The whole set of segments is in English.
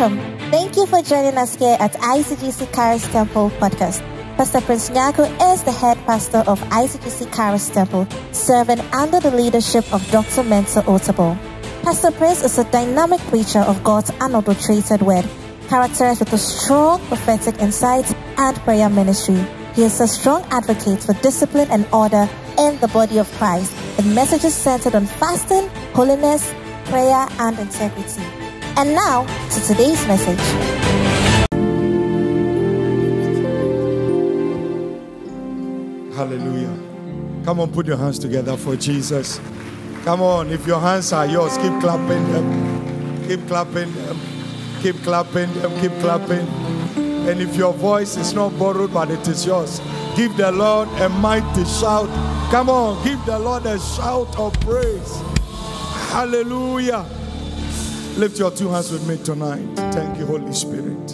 Welcome. Thank you for joining us here at ICGC Charis Temple Podcast. Pastor Prince Nyako is the head pastor of ICGC Charis Temple, serving under the leadership of Dr. Mensa Otabil. Pastor Prince is a dynamic preacher of God's unadulterated word, characterized with a strong prophetic insight and prayer ministry. He is a strong advocate for discipline and order in the body of Christ, with messages centered on fasting, holiness, prayer, and integrity. And now, to today's message. Hallelujah. Come on, put your hands together for Jesus. Come on, if your hands are yours, keep clapping them. Keep clapping them. Keep clapping them. Keep clapping. And if your voice is not borrowed, but it is yours, give the Lord a mighty shout. Come on, give the Lord a shout of praise. Hallelujah. Lift your two hands with me tonight. Thank you, Holy Spirit.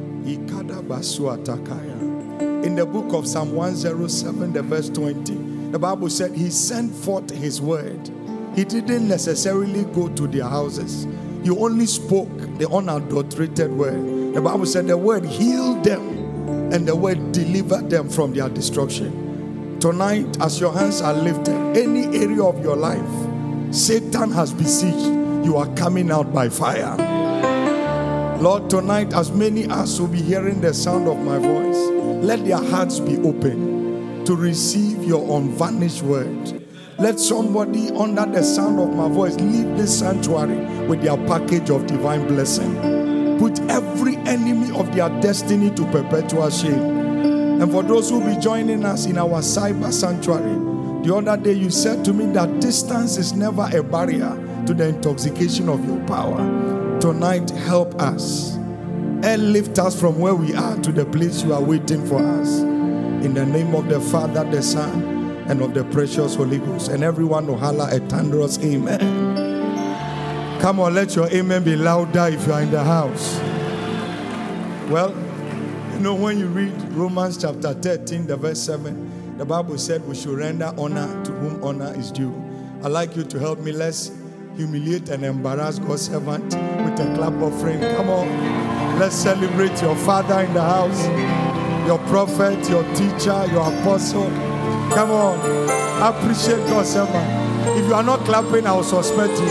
In the book of Psalm 107, the verse 20, the Bible said he sent forth his word. He didn't necessarily go to their houses. He only spoke the unadulterated word. The Bible said the word healed them and the word delivered them from their destruction. Tonight, as your hands are lifted, any area of your life Satan has besieged, you are coming out by fire. Lord, tonight, as many as will be hearing the sound of my voice, let their hearts be open to receive your unvarnished word. Let somebody under the sound of my voice leave this sanctuary with their package of divine blessing. Put every enemy of their destiny to perpetual shame. And for those who will be joining us in our cyber sanctuary, the other day you said to me that distance is never a barrier to the intoxication of your power. Tonight, help us and lift us from where we are to the place you are waiting for us. In the name of the Father, the Son, and of the precious Holy Ghost. And everyone will holler a thunderous amen. Come on, let your amen be louder if you are in the house. Well, you know, when you read Romans chapter 13, the verse 7, the Bible said we should render honor to whom honor is due. I'd like you to help me. Let's humiliate and embarrass God's servant with a clap offering. Come on, let's celebrate your father in the house, your prophet, your teacher, your apostle. Come on, appreciate God's servant. If you are not clapping, I will suspect you.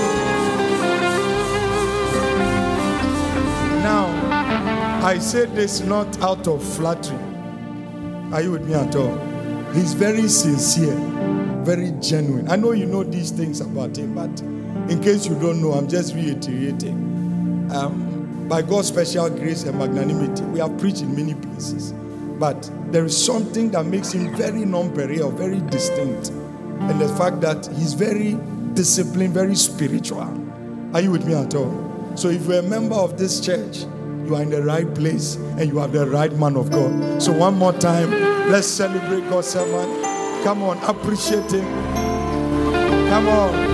Now, I say this not out of flattery. Are you with me at all? He's very sincere, very genuine. I know you know these things about him, but in case you don't know, I'm just reiterating. By God's special grace and magnanimity, we have preached in many places. But there is something that makes him very non-perennial, very distinct. And the fact that he's very disciplined, very spiritual. Are you with me at all? So if you're a member of this church, you are in the right place and you have the right man of God. So one more time, let's celebrate God's servant. Come on, appreciate him. Come on.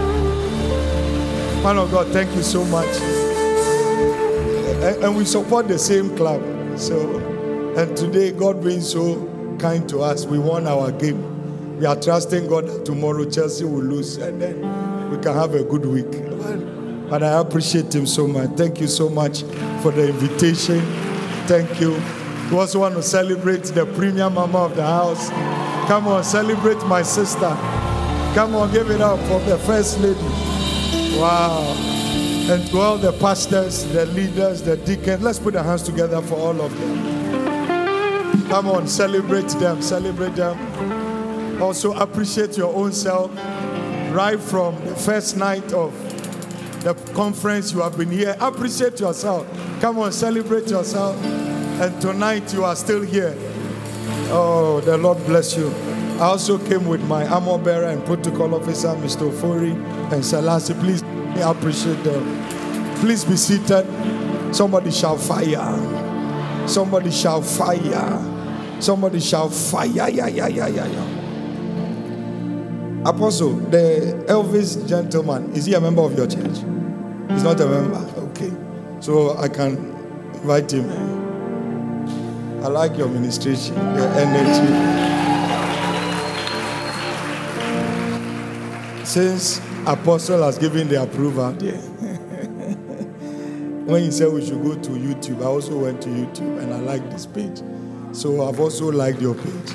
Man of God, thank you so much. And we support the same club. And today, God being so kind to us, we won our game. We are trusting God that tomorrow Chelsea will lose and then we can have a good week. But I appreciate him so much. Thank you so much for the invitation. Thank you. We also want to celebrate the premium mama of the house. Come on, celebrate my sister. Come on, give it up for the first lady. Wow. And to all the pastors, the leaders, the deacons, let's put our hands together for all of them. Come on, celebrate them, celebrate them. Also appreciate your own self. Right from the first night of the conference you have been here, appreciate yourself. Come on, celebrate yourself. And tonight you are still here. Oh, the Lord bless you. I also came with my armor bearer and protocol officer, Mr. Ofori and Selassie. Please appreciate them. Please be seated. Somebody shout fire. Somebody shout fire. Somebody shout fire. Yeah. Apostle, the Elvis gentleman, is he a member of your church? He's not a member. Okay. So I can invite him. I like your ministration, your energy. Since Apostle has given the approval, when you said we should go to YouTube, I also went to YouTube and I liked this page. So I've also liked your page.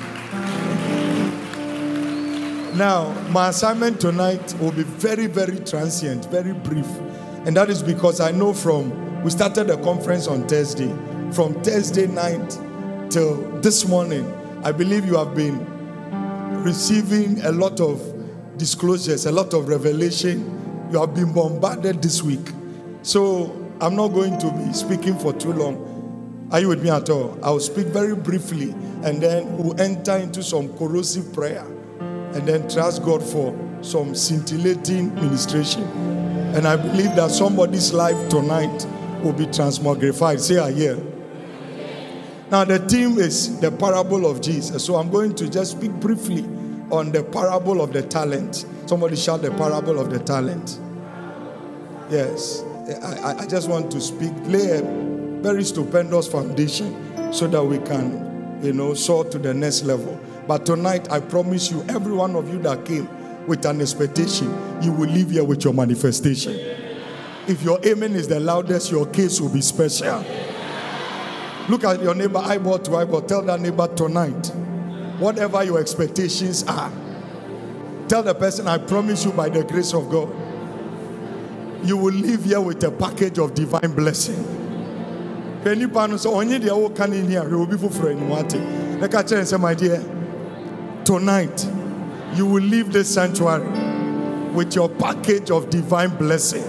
Now, my assignment tonight will be very, very transient, very brief. And that is because I know we started the conference on Thursday. From Thursday night till this morning, I believe you have been receiving a lot of disclosures, a lot of revelation. You have been bombarded this week. So I'm not going to be speaking for too long. Are you with me at all? I'll speak very briefly and then we'll enter into some corrosive prayer and then trust God for some scintillating ministration. And I believe that somebody's life tonight will be transmogrified. Say I hear. Now the theme is the parable of Jesus. So I'm going to just speak briefly on the parable of the talent. Somebody shout the parable of the talent. Yes. I just want to speak, lay a very stupendous foundation so that we can, soar to the next level. But tonight, I promise you, every one of you that came with an expectation, you will leave here with your manifestation. If your amen is the loudest, your case will be special. Look at your neighbor, eyeball to eyeball. Tell that neighbor tonight, whatever your expectations are, tell the person, I promise you by the grace of God, you will leave here with a package of divine blessing. Penny Pano, so only the old can in here, will be for friend. Like I say, my dear, tonight you will leave this sanctuary with your package of divine blessing.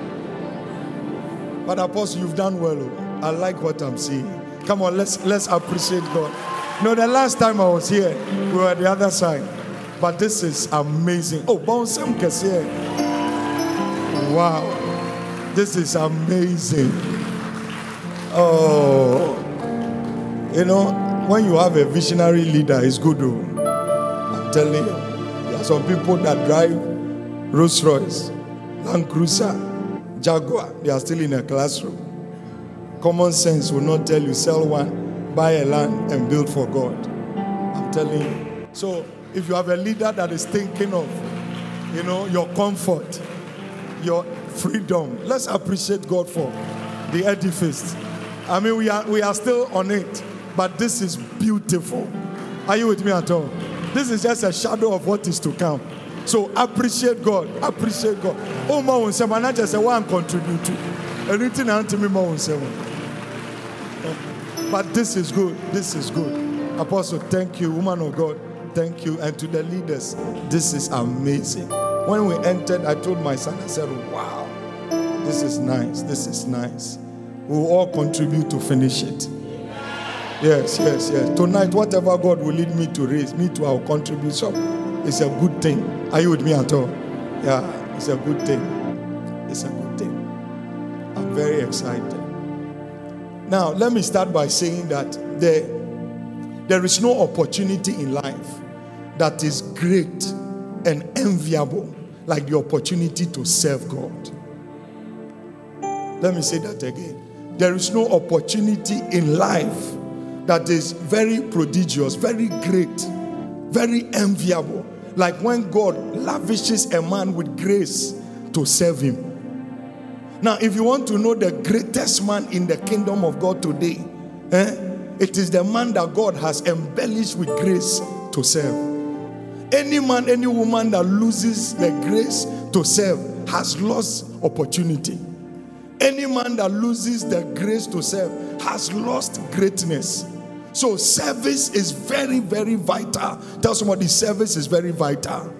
But Apostle, you've done well. I like what I'm seeing. Come on, let's appreciate God. The last time I was here, we were at the other side. But this is amazing. Oh, Bonsam Kessier. Wow, this is amazing. Oh, when you have a visionary leader, it's good. I'm telling you, there are some people that drive Rolls Royce, Land Cruiser, Jaguar. They are still in a classroom. Common sense will not tell you sell one, buy a land, and build for God. I'm telling you. So if you have a leader that is thinking of, your comfort, your freedom, let's appreciate God for the edifice. I mean, we are still on it, but this is beautiful. Are you with me at all? This is just a shadow of what is to come. So appreciate God. Appreciate God. Oh, my own seven. I just say one contribute to anything unto me, my own seven. But this is good. This is good. Apostle, thank you. Woman of God, thank you. And to the leaders, this is amazing. When we entered, I told my son, I said, wow, this is nice. This is nice. We will all contribute to finish it. Yes. Tonight, whatever God will lead me to raise, me to our contribution, it's a good thing. Are you with me at all? Yeah, it's a good thing. It's a good thing. I'm very excited. Now, let me start by saying that there is no opportunity in life that is great and enviable like the opportunity to serve God. Let me say that again. There is no opportunity in life that is very prodigious, very great, very enviable, like when God lavishes a man with grace to serve him. Now, if you want to know the greatest man in the kingdom of God today, it is the man that God has embellished with grace to serve. Any man, any woman that loses the grace to serve has lost opportunity. Any man that loses the grace to serve has lost greatness. So service is very, very vital. Tell somebody, service is very vital.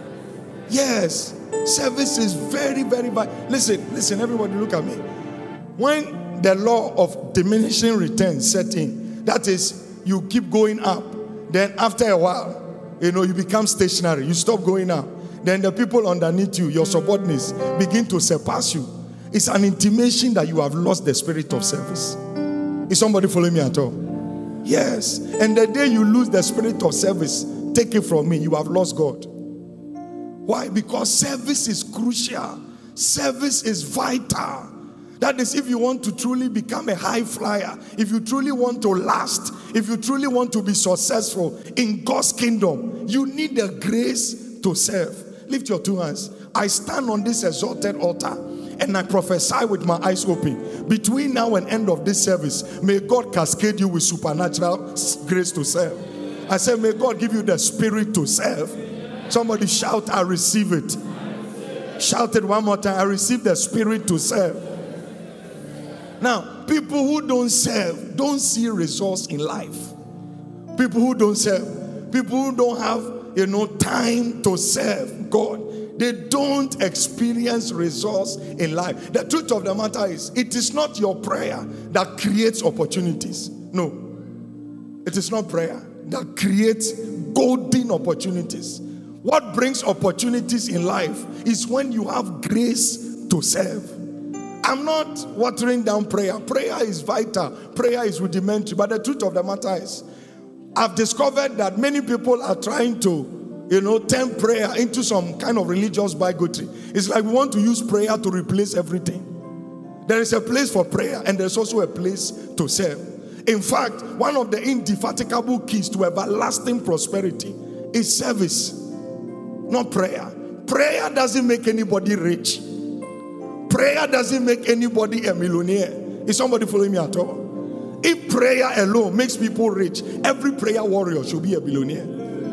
Yes, service is very, very vital. Listen, everybody look at me. When the law of diminishing returns set in, that is, you keep going up, then after a while, you become stationary. You stop going up. Then the people underneath you, your subordinates, begin to surpass you. It's an intimation that you have lost the spirit of service. Is somebody following me at all? Yes. And the day you lose the spirit of service, take it from me, you have lost God. Why? Because service is crucial. Service is vital. That is, if you want to truly become a high flyer, if you truly want to last, if you truly want to be successful in God's kingdom, you need the grace to serve. Lift your two hands. I stand on this exalted altar and I prophesy with my eyes open. Between now and end of this service, may God cascade you with supernatural grace to serve. I said, may God give you the spirit to serve. Somebody shout, I receive it. Shout it one more time. I receive the spirit to serve. Now, people who don't serve don't see results in life. People who don't serve, people who don't have, time to serve God, they don't experience results in life. The truth of the matter is, it is not your prayer that creates opportunities. No, it is not prayer that creates golden opportunities. What brings opportunities in life is when you have grace to serve. I'm not watering down prayer. Prayer is vital. Prayer is rudimentary. But the truth of the matter is, I've discovered that many people are trying to, turn prayer into some kind of religious bigotry. It's like we want to use prayer to replace everything. There is a place for prayer, and there's also a place to serve. In fact, one of the indefatigable keys to everlasting prosperity is service. Not prayer. Prayer doesn't make anybody rich. Prayer doesn't make anybody a millionaire. Is somebody following me at all? If prayer alone makes people rich, every prayer warrior should be a billionaire.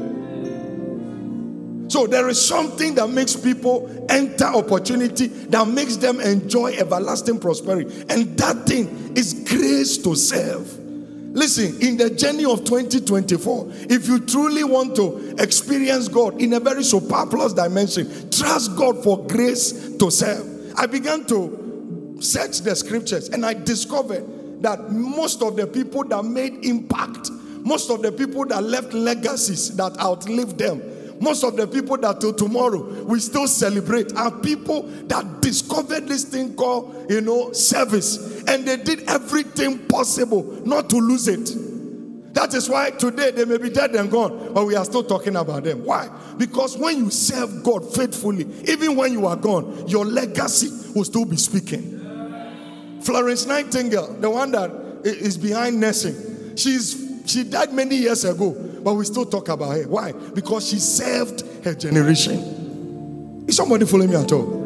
So there is something that makes people enter opportunity, that makes them enjoy everlasting prosperity. And that thing is grace to serve. Listen, in the journey of 2024, if you truly want to experience God in a very superfluous dimension, trust God for grace to serve. I began to search the scriptures, and I discovered that most of the people that made impact, most of the people that left legacies that outlived them, most of the people that till tomorrow we still celebrate are people that discovered this thing called, service. And they did everything possible not to lose it. That is why today they may be dead and gone, but we are still talking about them. Why? Because when you serve God faithfully, even when you are gone, your legacy will still be speaking. Florence Nightingale, the one that is behind nursing, she died many years ago, but we still talk about her. Why? Because she served her generation. Is somebody following me at all?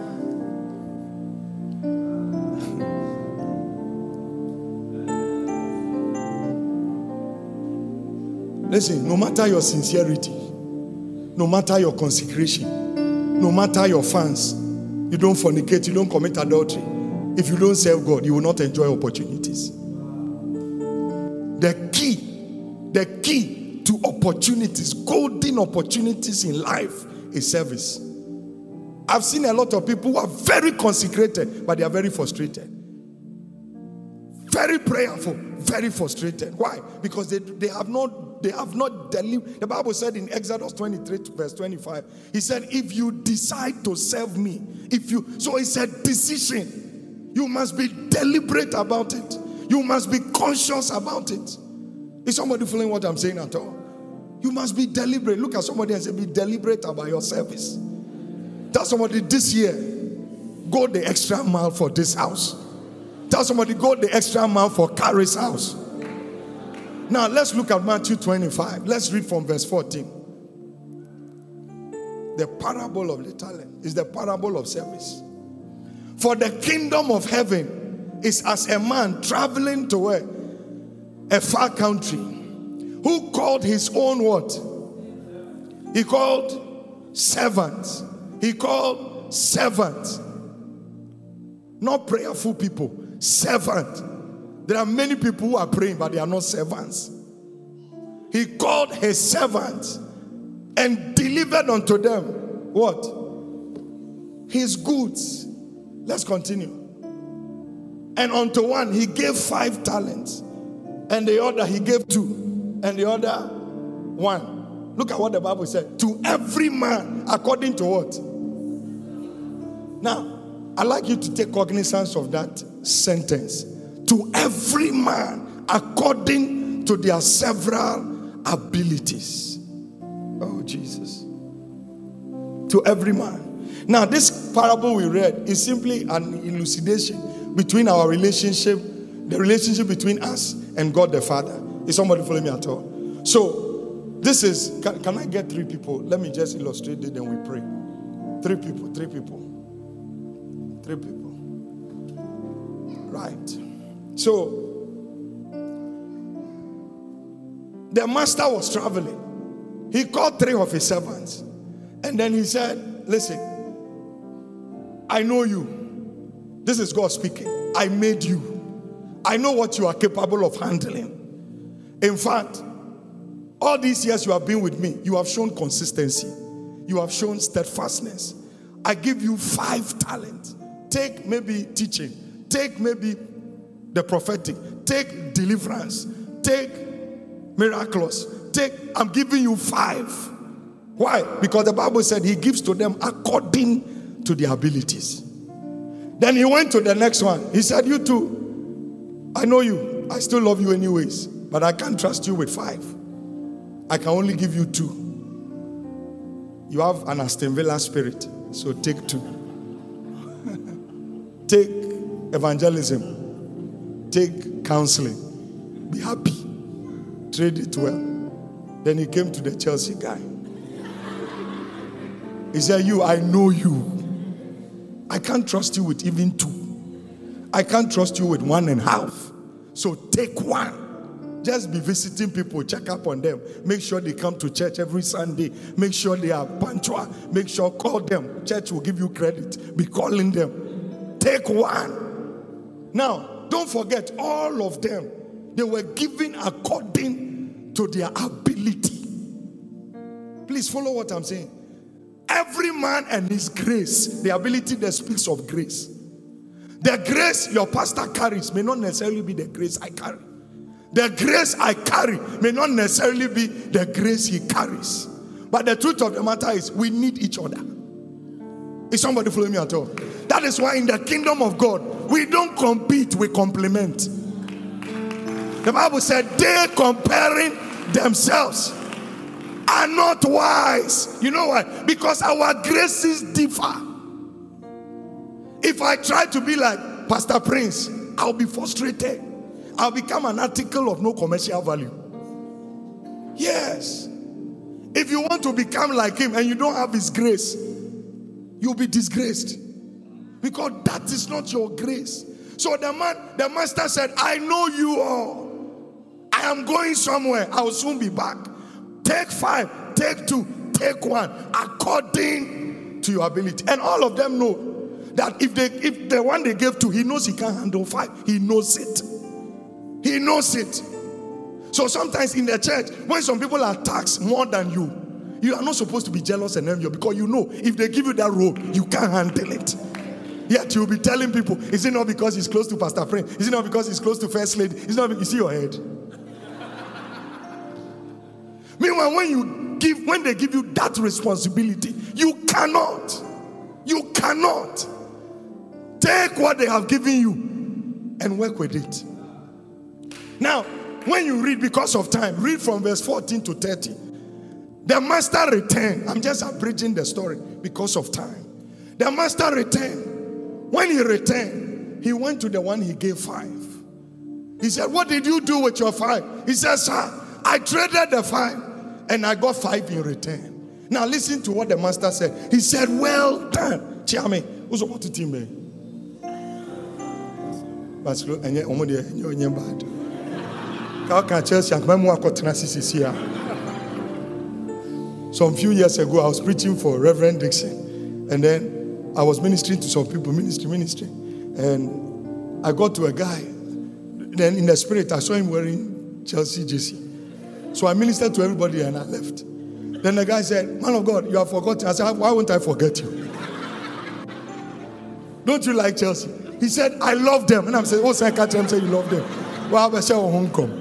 Listen, no matter your sincerity, no matter your consecration, no matter your fans, you don't fornicate, you don't commit adultery. If you don't serve God, you will not enjoy opportunities. The key to opportunities, golden opportunities in life, is service. I've seen a lot of people who are very consecrated, but they are very frustrated. Very prayerful, very frustrated. Why? Because they have not delivered. The Bible said in Exodus 23 verse 25, he said, if you decide to serve me, so it's a decision. You must be deliberate about it. You must be conscious about it. Is somebody feeling what I'm saying at all? You must be deliberate. Look at somebody and say, be deliberate about your service. Tell somebody this year, go the extra mile for this house. Tell somebody, go the extra mile for Carrie's house. Now, let's look at Matthew 25. Let's read from verse 14. The parable of the talent is the parable of service. For the kingdom of heaven is as a man traveling to a far country, who called his own what? He called servants. He called servants. Not prayerful people. Servant. There are many people who are praying, but they are not servants. He called his servants and delivered unto them what? His goods. Let's continue. And unto one he gave 5 talents, and the other he gave 2, and the other 1. Look at what the Bible said. To every man according to what? Now, I'd like you to take cognizance of that sentence. To every man according to their several abilities. Oh, Jesus. To every man. Now, this parable we read is simply an elucidation between our relationship, the relationship between us and God the Father. Is somebody following me at all? So, this is, can I get 3 people? Let me just illustrate it, then we pray. 3 people. 3 people. Right. So, the master was traveling. He called 3 of his servants. And then he said, listen, I know you. This is God speaking. I made you. I know what you are capable of handling. In fact, all these years you have been with me, you have shown consistency. You have shown steadfastness. I give you 5 talents. Take maybe teaching. Take maybe the prophetic. Take deliverance. Take miraculous. I'm giving you 5. Why? Because the Bible said he gives to them according to their abilities. Then he went to the next one. He said, you too, I know you. I still love you anyways. But I can't trust you with 5. I can only give you 2. You have an Aston Villa spirit. So take 2. Take evangelism. Take counseling. Be happy. Trade it well. Then he came to the Chelsea guy. He said, I know you. I can't trust you with even 2. I can't trust you with 1.5. So take 1. Just be visiting people, check up on them. Make sure they come to church every Sunday. Make sure they are punctual. Make sure, call them. Church will give you credit. Be calling them. Take 1. Now, don't forget, all of them, they were given according to their ability. Please follow what I'm saying. Every man and his grace, the ability that speaks of grace. The grace your pastor carries may not necessarily be the grace I carry. The grace I carry may not necessarily be the grace he carries. But the truth of the matter is, we need each other. Is somebody following me at all? That is why in the kingdom of God, we don't compete, we complement. The Bible said, they comparing themselves are not wise. You know why? Because our graces differ. If I try to be like Pastor Prince, I'll be frustrated. I'll become an article of no commercial value. Yes. If you want to become like him and you don't have his grace, you'll be disgraced. Because that is not your grace. So the master said, I know you all. I am going somewhere. I will soon be back. Take 5, take 2, take 1, according to your ability. And all of them know that if the one they gave to, he knows he can't handle 5. He knows it. He knows it. So sometimes in the church, when some people are taxed more than you, you are not supposed to be jealous and envious, because you know if they give you that role, you can't handle it. Yet you'll be telling people, is it not because he's close to Pastor Frank? Is it not because he's close to First Lady? Is it not because you see your head? Meanwhile, when they give you that responsibility, you cannot take what they have given you and work with it. Now, when you read, because of time, read from verse 14 to 30. The master returned. I'm just abridging the story because of time. The master returned. When he returned, he went to the one he gave 5. He said, what did you do with your 5? He said, sir, I traded the 5 and I got 5 in return. Now listen to what the master said. He said, well done. Chiame, who's about to team me? Some few years ago, I was preaching for Reverend Dixon, and then I was ministering to some people, ministry, and I got to a guy. Then in the spirit, I saw him wearing Chelsea jersey. So I ministered to everybody and I left. Then the guy said, man of God, you have forgotten. I said, why won't I forget you? Don't you like Chelsea? He said, I love them. And I'm saying, oh, second time say you love them. Well, I say, oh, Hong Kong.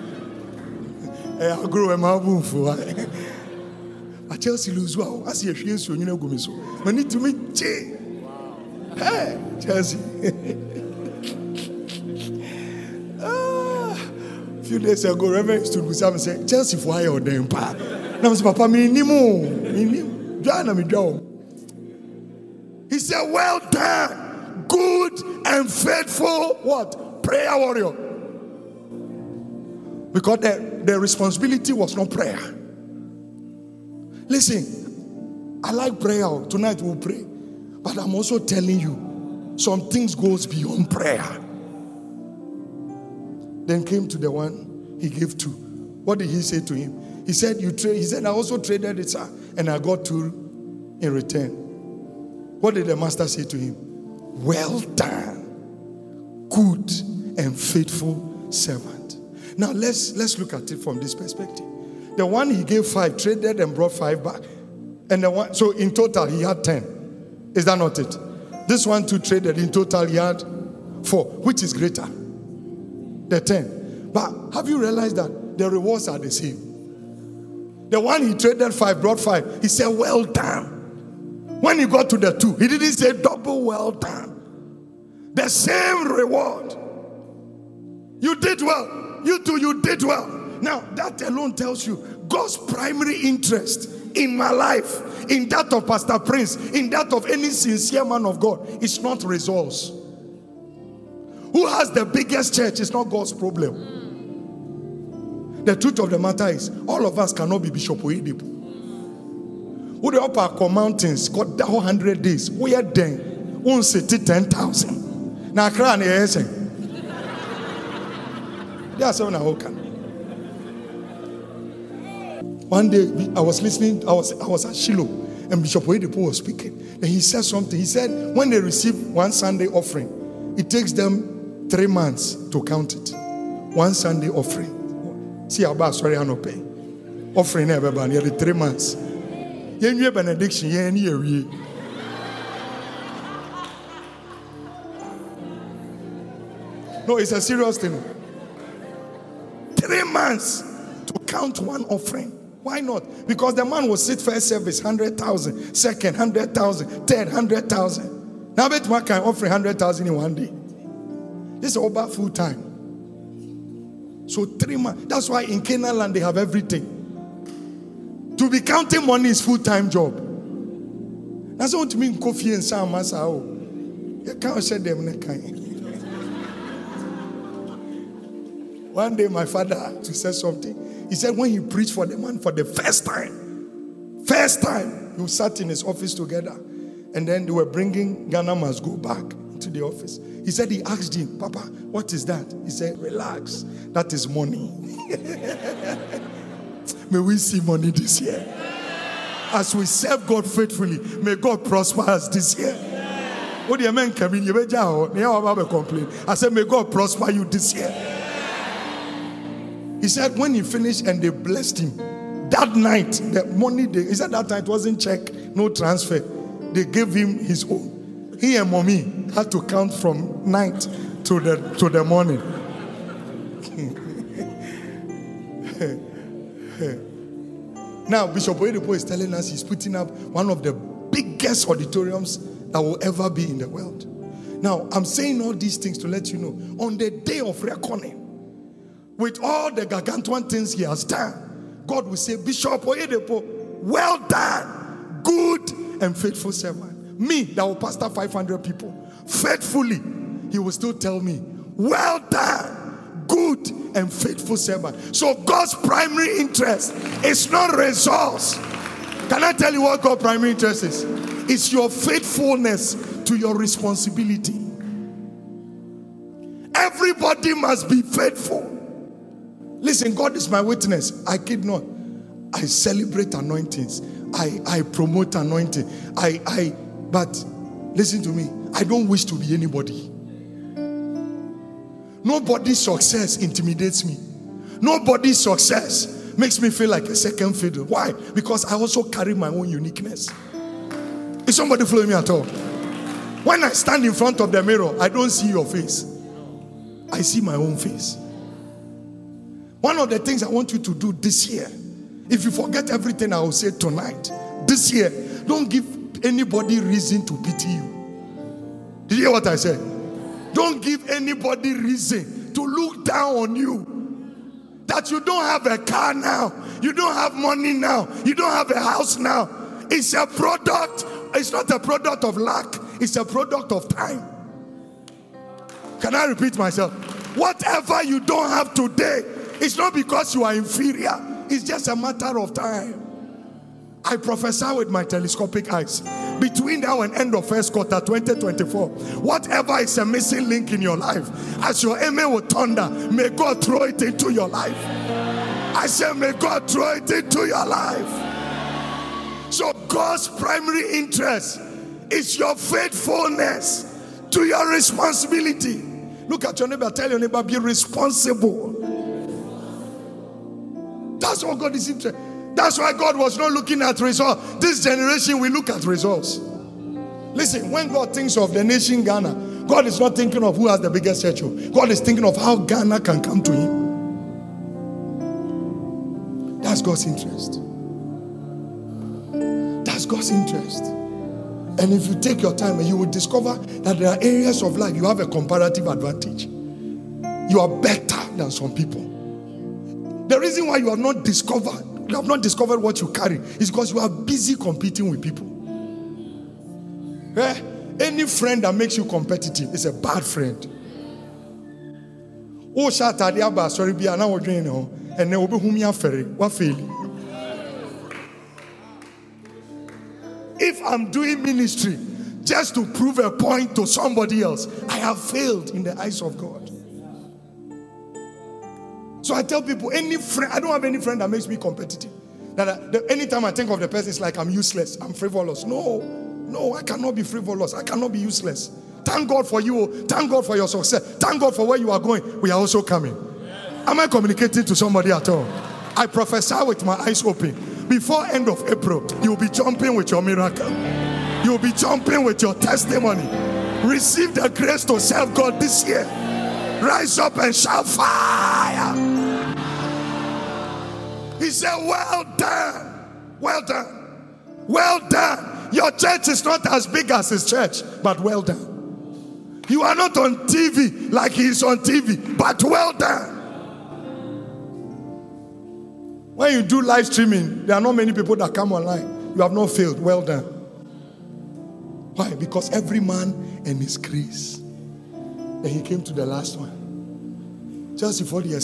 I grew in my room for but Chelsea lose well. I see a few so you know go me so. I need to meet Jay. Hey, Chelsea. A few days ago, Reverend stood with me and said, Chelsea for higher or them pa. Now I said, Papa, me ni mo. He said, well done, good and faithful, what? Prayer warrior. Because the responsibility was not prayer. Listen, I like prayer. Tonight we'll pray. But I'm also telling you, some things goes beyond prayer. Then came to the one he gave to. What did he say to him? He said, he said, I also traded it, sir, and I got 2 in return. What did the master say to him? Well done, good and faithful servant. Now let's look at it from this perspective. The one he gave 5 traded and brought 5 back. And the one, so in total he had 10. Is that not it? This one too traded. In total he had 4. Which is greater? The 10. But have you realized that the rewards are the same? The one he traded 5 brought 5. He said, well done. When he got to the 2, he didn't say double well done. The same reward. You did well. You too, you did well. Now, that alone tells you God's primary interest in my life, in that of Pastor Prince, in that of any sincere man of God, is not results. Who has the biggest church is not God's problem. The truth of the matter is, all of us cannot be Bishop Oyedepo. Who the upper mountains got the 100 days? We are then. Won't say 10,000. Now, cry and say. That's how I can. One day I was listening, I was at Shiloh, and Bishop Oyedepo was speaking. And he said something. He said, when they receive one Sunday offering, it takes them 3 months to count it. One Sunday offering. See about sorry, I no pay. Offering everybody nearly 3 months. You benediction, you No, it's a serious thing. 3 months to count one offering. Why not? Because the man will sit first service 100,000, second 100,000, third 100,000. Now bet one can offer 100,000 in one day. This is over full time. So 3 months. That's why in Canaan land they have everything. To be counting money is full-time job. That's what mean Kofi and Sam Masao. You can't say them. One day my father to say something. He said when he preached for the man for the first time, he sat in his office together, and then they were bringing Ghana Must Go back to the office. He said he asked him, Papa, what is that? He said, relax, that is money. May we see money this year. As we serve God faithfully, may God prosper us this year. What do you mean, Kevin? You complain. I said, may God prosper you this year. He said when he finished and they blessed him, that night, the money, he said that night wasn't check, no transfer. They gave him his own. He and mommy had to count from night to the morning. Now, Bishop Oyedepo is telling us he's putting up one of the biggest auditoriums that will ever be in the world. Now, I'm saying all these things to let you know, on the day of reckoning, with all the gargantuan things he has done, God will say, Bishop Oyedepo, well done, good and faithful servant. Me, that will pastor 500 people, faithfully, he will still tell me, well done, good and faithful servant. So God's primary interest is not results. Can I tell you what God's primary interest is? It's your faithfulness to your responsibility. Everybody must be faithful. Listen, God is my witness. I kid not. I celebrate anointings. I promote anointing. But listen to me. I don't wish to be anybody. Nobody's success intimidates me. Nobody's success makes me feel like a second fiddle. Why? Because I also carry my own uniqueness. Is somebody following me at all? When I stand in front of the mirror, I don't see your face. I see my own face. One of the things I want you to do this year, if you forget everything I will say tonight, this year, don't give anybody reason to pity you. Did you hear what I said? Don't give anybody reason to look down on you. That you don't have a car now, you don't have money now, you don't have a house now. It's a product. It's not a product of lack. It's a product of time. Can I repeat myself? Whatever you don't have today, it's not because you are inferior. It's just a matter of time. I prophesy with my telescopic eyes. between now and end of first quarter 2024, whatever is a missing link in your life, as your amen will thunder, may God throw it into your life. I say, may God throw it into your life. So God's primary interest is your faithfulness to your responsibility. Look at your neighbor, tell your neighbor, be responsible. That's what God is interested. That's why God was not looking at results. This generation, we look at results. Listen, when God thinks of the nation Ghana, God is not thinking of who has the biggest church. God is thinking of how Ghana can come to Him. That's God's interest. That's God's interest. And if you take your time, you will discover that there are areas of life you have a comparative advantage. You are better than some people. The reason why you have not discovered what you carry is because you are busy competing with people. Any friend that makes you competitive is a bad friend. If I'm doing ministry just to prove a point to somebody else, I have failed in the eyes of God. So I tell people, any friend, I don't have any friend that makes me competitive. Anytime I think of the person, it's like I'm useless, I'm frivolous. No, I cannot be frivolous. I cannot be useless. Thank God for you. Thank God for your success. Thank God for where you are going. We are also coming. Am I communicating to somebody at all? I prophesy with my eyes open. Before end of April, you'll be jumping with your miracle. You'll be jumping with your testimony. Receive the grace to serve God this year. Rise up and shout fire. He said, well done. Well done. Well done. Your church is not as big as his church, but well done. You are not on TV like he is on TV, but well done. When you do live streaming, there are not many people that come online. You have not failed. Well done. Why? Because every man and his grace. Then he came to the last one. Just before the years.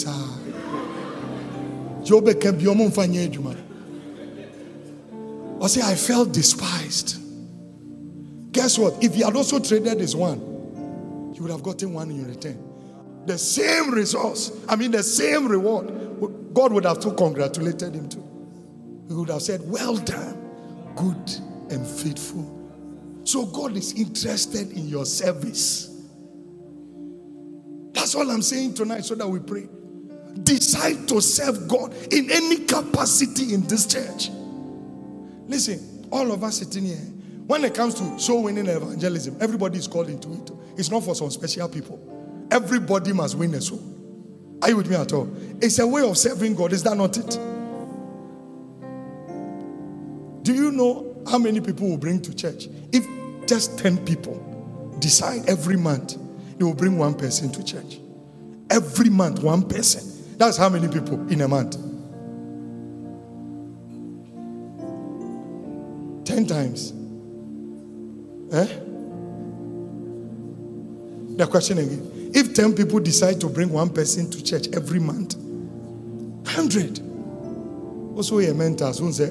I say, I felt despised. Guess what? If he had also traded this one, he would have gotten one in return. The same resource, the same reward, God would have congratulated him too. He would have said, well done, good and faithful. So God is interested in your service. That's all I'm saying tonight, so that we pray. Decide to serve God in any capacity in this church. Listen, all of us sitting here, when it comes to soul winning and evangelism, everybody is called into it. It's not for some special people. Everybody must win a soul. Are you with me at all? It's a way of serving God. Is that not it? Do you know how many people will bring to church? If just 10 people decide every month, they will bring one person to church. Every month, one person. That's how many people in a month? 10 times. The question again. If 10 people decide to bring one person to church every month, 100. Also, a mentor soon say,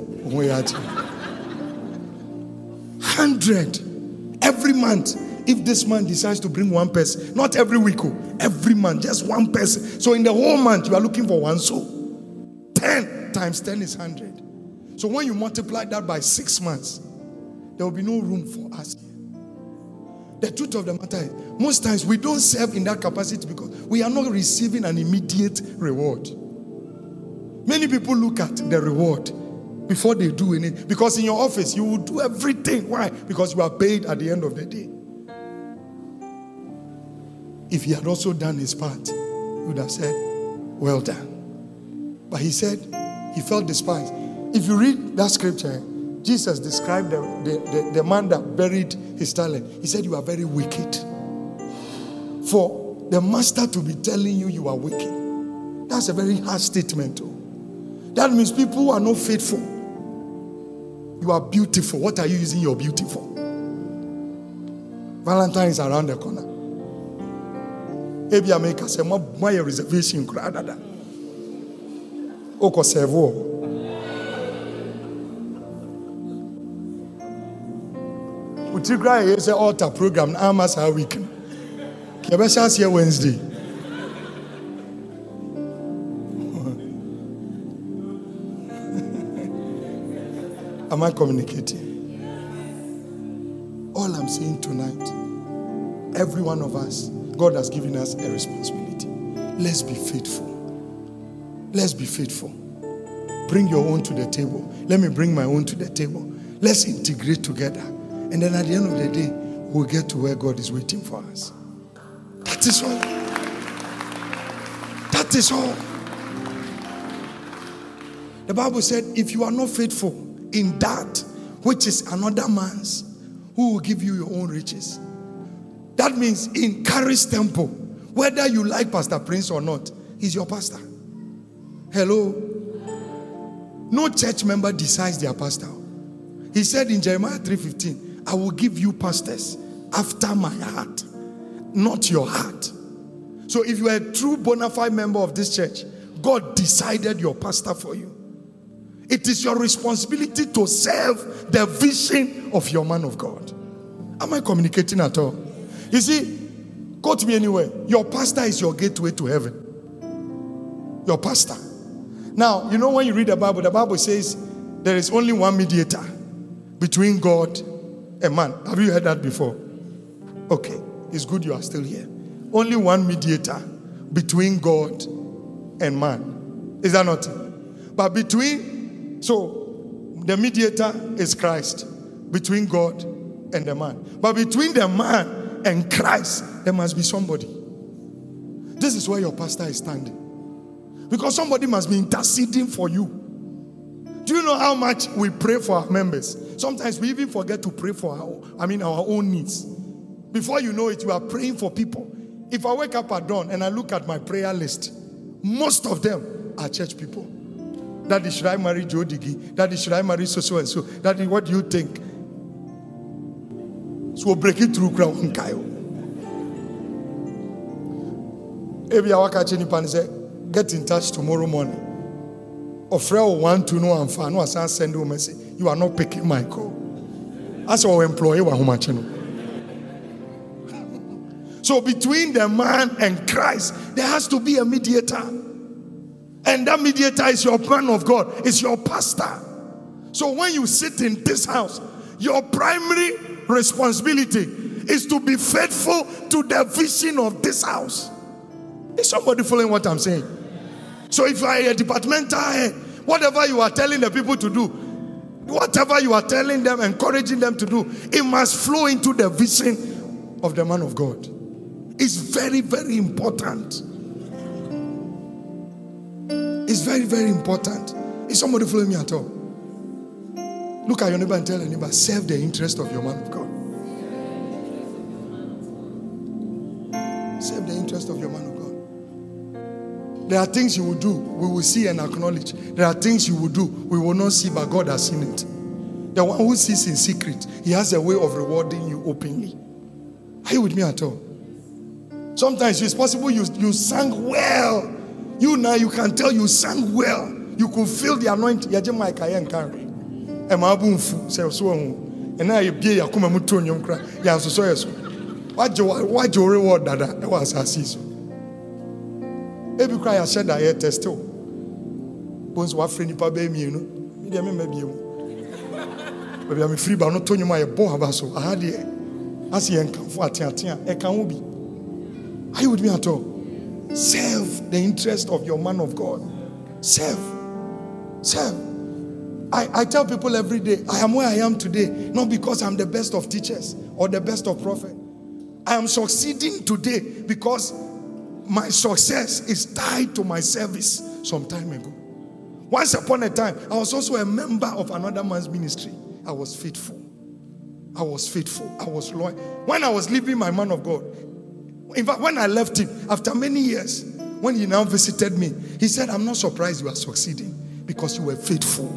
100 every month. If this man decides to bring one person, not every week, every month, just one person. So in the whole month, you are looking for one soul. 10 times 10 is 100. So when you multiply that by 6 months, there will be no room for us. The truth of the matter is, most times we don't serve in that capacity because we are not receiving an immediate reward. Many people look at the reward before they do anything. Because in your office, you will do everything. Why? Because you are paid at the end of the day. If he had also done his part, he would have said, well done. But he said he felt despised. If you read that scripture, Jesus described the man that buried his talent. He said, you are very wicked. For the master to be telling you you are wicked, that's a very harsh statement too. That means people who are not faithful. You are beautiful. What are you using your beauty for? Valentine is around the corner. Maybe I make us a my reservation. Oko servo. cry is an altar program. I'm as how we can. Kebesha here Wednesday. Am I communicating? All I'm saying tonight, every one of us, God has given us a responsibility. Let's be faithful. Let's be faithful. Bring your own to the table. Let me bring my own to the table. Let's integrate together. And then at the end of the day, we'll get to where God is waiting for us. That is all. That is all. The Bible said, if you are not faithful in that which is another man's, who will give you your own riches? That means in Charis Temple, whether you like Pastor Prince or not, he's your pastor. Hello? No church member decides their pastor. He said in Jeremiah 3:15, I will give you pastors after my heart, not your heart. So if you are a true bona fide member of this church, God decided your pastor for you. It is your responsibility to serve the vision of your man of God. Am I communicating at all? You see, go to me anywhere. Your pastor is your gateway to heaven. Your pastor. Now, you know when you read the Bible says there is only one mediator between God and man. Have you heard that before? Okay, it's good you are still here. Only one mediator between God and man. Is that not? But so the mediator is Christ between God and the man. But between the man and Christ, there must be somebody. This is where your pastor is standing. Because somebody must be interceding for you. Do you know how much we pray for our members? Sometimes we even forget to pray for our own needs. Before you know it, you are praying for people. If I wake up at dawn and I look at my prayer list, most of them are church people. Daddy, should I marry Joe Diggy? Daddy, should I marry so and so? Daddy, what do you think? So we'll break it through crown Kayo. If you are watching and say, get in touch tomorrow morning. Or friend want to know and fan, no, I send you a message. You are not picking my call. As our employee, so between the man and Christ, there has to be a mediator. And that mediator is your man of God, is your pastor. So when you sit in this house, your primary responsibility is to be faithful to the vision of this house. Is somebody following what I'm saying? So if you are a departmental head, whatever you are telling the people to do, whatever you are telling them, encouraging them to do, it must flow into the vision of the man of God. It's very, very important. It's very, very important. Is somebody following me at all? Look at your neighbor and tell your neighbor, serve the interest of your man of God. Serve the interest of your man of God. There are things you will do, we will see and acknowledge. There are things you will do, we will not see, but God has seen it. The one who sees in secret, he has a way of rewarding you openly. Are you with me at all? Sometimes it's possible you sang well. You now, you can tell you sang well. You could feel the anointing. And now you be a come muton young cry. Yes, so yes. What your reward that was a season. Every cry I said I had test. Once what friend baby, you know. Maybe I'm free, but not telling you my boy. So I had it. I see and come for a can be. Are you with me at all? Serve the interest of your man of God. Serve. I tell people every day, I am where I am today, not because I'm the best of teachers or the best of prophets. I am succeeding today because my success is tied to my service some time ago. Once upon a time, I was also a member of another man's ministry. I was faithful. I was loyal. When I was leaving my man of God, in fact, when I left him, after many years, when he now visited me, he said, I'm not surprised you are succeeding because you were faithful.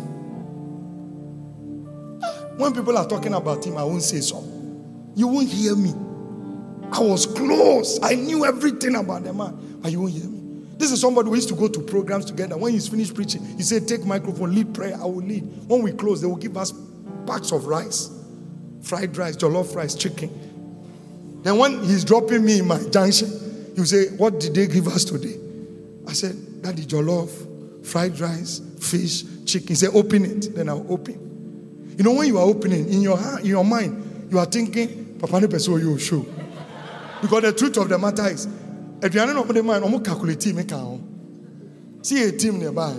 When people are talking about him, I won't say so. You won't hear me. I was close. I knew everything about the man, but you won't hear me. This is somebody who used to go to programs together. When he's finished preaching, he said, take microphone, lead prayer, I will lead. When we close, they will give us packs of rice. fried rice, jollof rice, chicken. Then when he's dropping me in my junction, he will say, what did they give us today? I said, Daddy, jollof, fried rice, fish, chicken. He said, open it. Then I'll open. You know, when you are opening, in your mind, you are thinking, Papa ne peso you show. Because the truth of the matter is, if you are not the mind, I'm calculating me count. See a team nearby.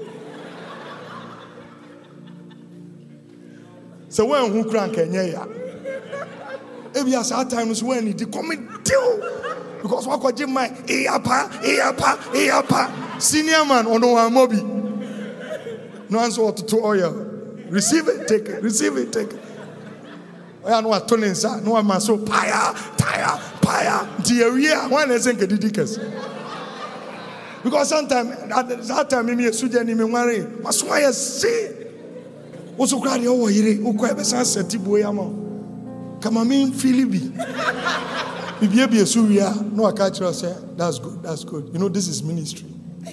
So when who crank Kenya? If you are times when it come deal. Because what could you mind? Eapa. Senior man on our mobi. No answer what to oil. Receive it, take it. Receive it, take it. I know what turning sa. No man so paya. Dear, one is in Kedidicus. Because sometimes at that time, me a student in me worry. What's why I say? Also, cry over here. Who quite a sensitive boy? Come on, me Philippi. If you be a Syria, no, I catch you say, that's good, that's good. You know, this is ministry.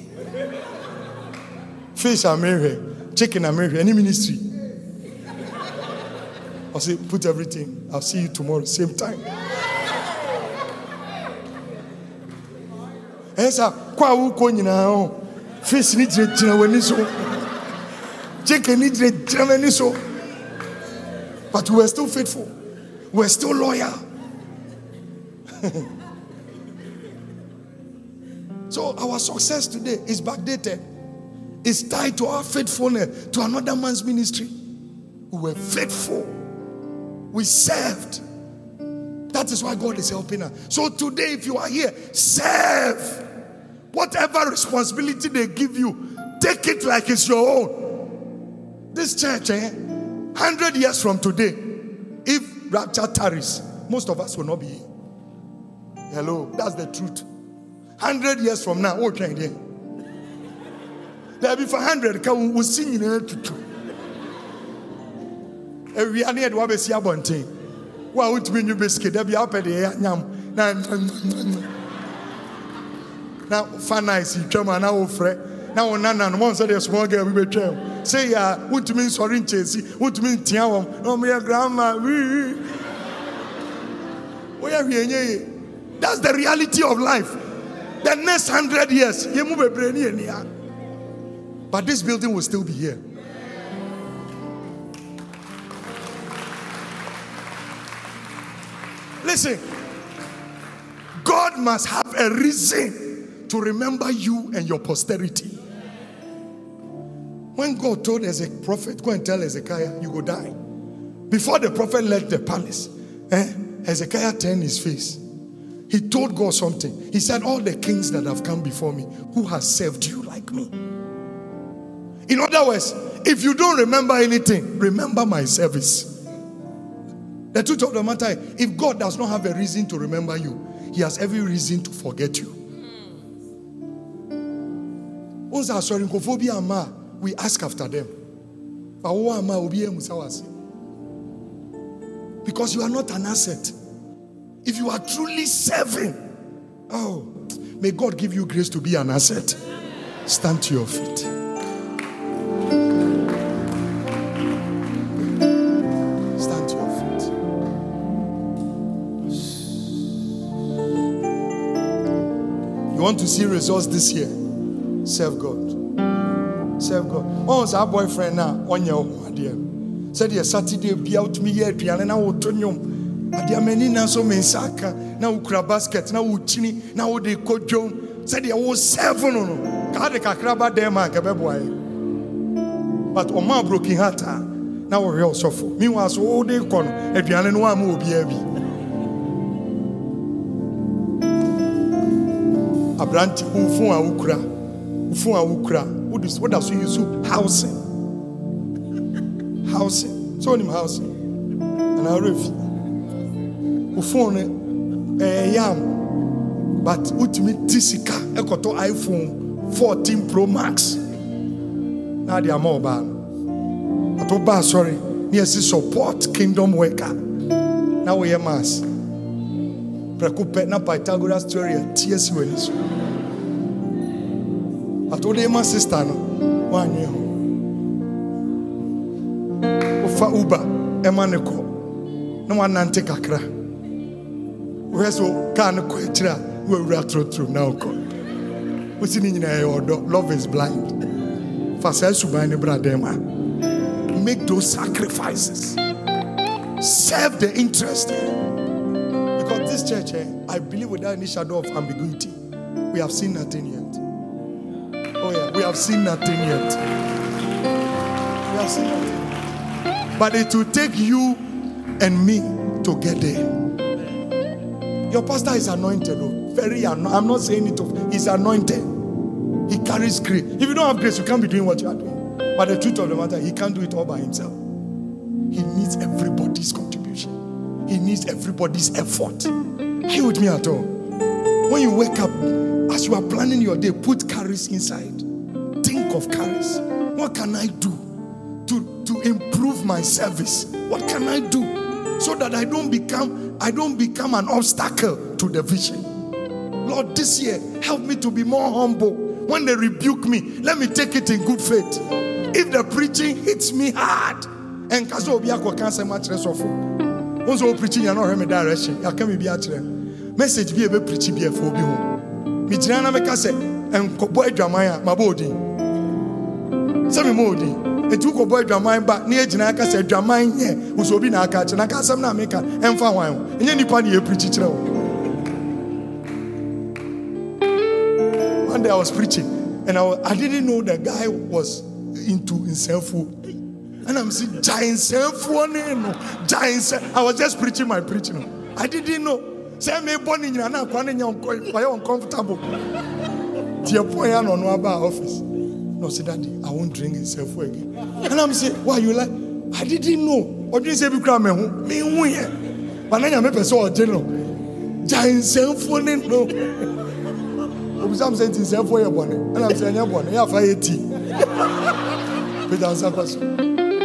Fish are married, chicken are married, any ministry. I'll say, put everything. I'll see you tomorrow, same time. Esa, kwa uko nyina fish ni jina weni so. Chicken ni jina weni so. But we were still faithful. We were still loyal. So our success today is backdated. It's tied to our faithfulness to another man's ministry. We were faithful. We served. That is why God is helping us. So today, if you are here, serve. Whatever responsibility they give you, take it like it's your own. This church, 100 years from today, if rapture tarries, most of us will not be here. Hello, that's the truth. 100 years from now, okay, there. There'll be 500. We'll sing in it. We are near the Wabesi Abonte. Why would you biscuit? There'll be up at the air. Now, fun nice, you come on now, Fred. Now, Nana, once a small girl, we will tell. Say, what to mean, sorry, Chelsea, what to mean, Tiawam, no, my grandma. Where are we? That's the reality of life. The next 100 years, you move a brain here. But this building will still be here. Listen, God must have a reason to remember you and your posterity. When God told as a prophet, go and tell Hezekiah, you go die. Before the prophet left the palace, Hezekiah turned his face. He told God something. He said, all the kings that have come before me, who has served you like me? In other words, if you don't remember anything, remember my service. The truth of the matter, if God does not have a reason to remember you, He has every reason to forget you. We ask after them. Because you are not an asset. If you are truly serving, oh, may God give you grace to be an asset. Stand to your feet. Stand to your feet. You want to see results this year? Serve God. Serve God. Oh, it's our boyfriend now. On your idea. Said yes, Saturday be out me here. And now we'll turn you. Adia many na so mensaka na ukra basket na uchini na wo de kodwom said there was 7 no ka de kakraba dem a ka beboae but o ma broken heart na wo hwe osofo meanwhile so wo de ko no aduane no am obi abi abranti ufun a ukra what does you use housing so him housing and I refuse phone yam but ultimate tisika ekoto iPhone 14 Pro Max na dia mobile atoba sorry yes support kingdom worker na we mass preocupe na Pythagoras theorem TS we so atode ma sister no wanwe ho ofa Uber emaneko No one nante kakra. Where's so can quetra? We are through now. What's in your love is blind. Make those sacrifices. Serve the interest. Because this church, I believe without any shadow of ambiguity, we have seen nothing yet. Oh yeah, we have seen nothing yet. We have seen nothing. But it will take you and me to get there. Your pastor is anointed, very anointed. I'm not saying it. He's anointed. He carries grace. If you don't have grace, you can't be doing what you are doing. But the truth of the matter, he can't do it all by himself. He needs everybody's contribution. He needs everybody's effort. Are you with me at all? When you wake up, as you are planning your day, put charis inside. Think of charis. What can I do to improve my service? What can I do so that I don't become an obstacle to the vision? Lord, this year, help me to be more humble. When they rebuke me, let me take it in good faith. If the preaching hits me hard, and kaso obiako can't say much less of once all preaching, you're not hearing direction. I can't be at message be a preaching be a phobia. Mijana make us say, and boy dramaya, my body. Some modi. It took a boy dramaya back near Janaka said dramaya here, who's obi na catch and I can't some make and for while. And any party a preaching. One day I was preaching and I didn't know the guy was into himself. And I'm saying, giant I was just preaching my preaching. I didn't know. Say me born in Yana, quite uncomfortable. Dear boy, I don't know about office. No, say daddy, I won't drink himself again. And I'm saying, why you like? I didn't know. What do you say? Me who here? But I am a person general. Giant cell phone no. I'm saying it's self for your bonnet. And I'm saying your bonnet. You have 80. Without some person.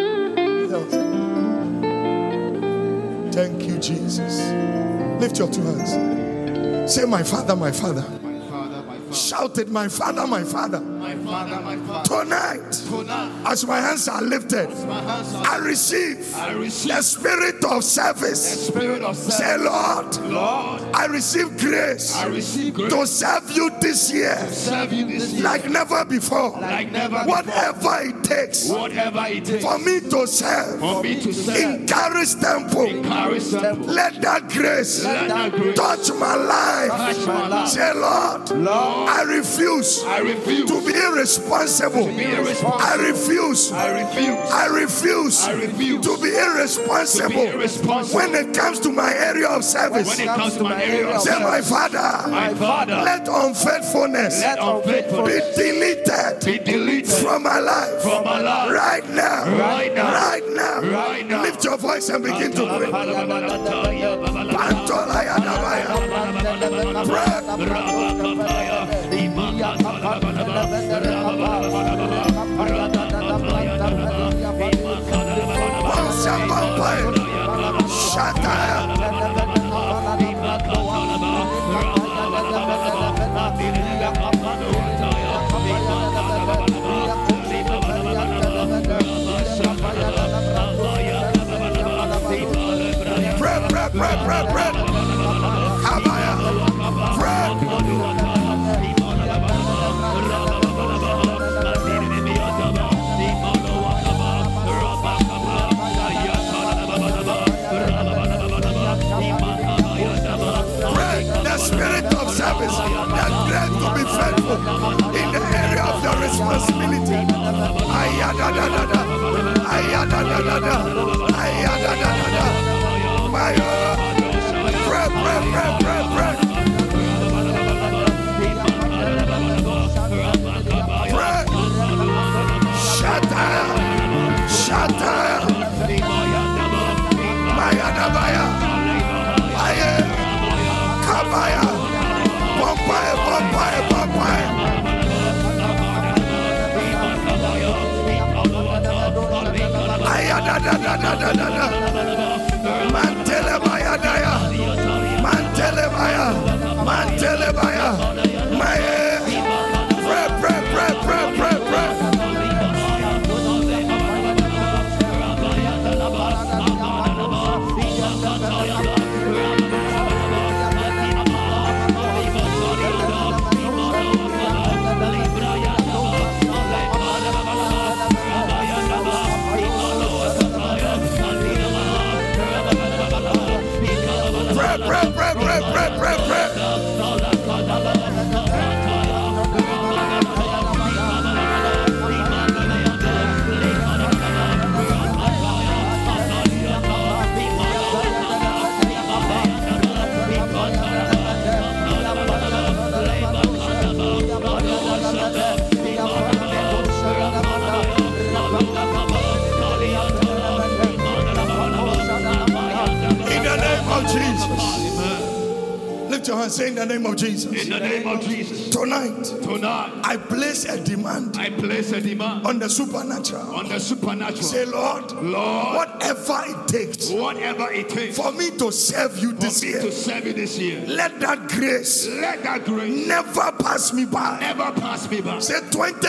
Thank you, Jesus. Lift your two hands. Say, my Father, my Father. Shout it, my Father, my Father. Tonight, as my hands are lifted, I receive the spirit of service. Say, Lord, I receive grace to serve you this year like never before. Whatever it takes for me to serve in Charis Temple, let that grace touch my life. Say, Lord, I refuse to be irresponsible. I refuse to be irresponsible when it comes to my area of service. Say, my Father, let unfaithfulness be deleted from my life right now. Lift your voice and begin to pray. To be faithful in the area of your responsibility. Lift your hand, say in the name of Jesus. In the name of Jesus. Tonight, I place a demand. On the supernatural. Say, Lord, whatever it takes. For me to serve you this year. Let that grace. Never pass me by. Say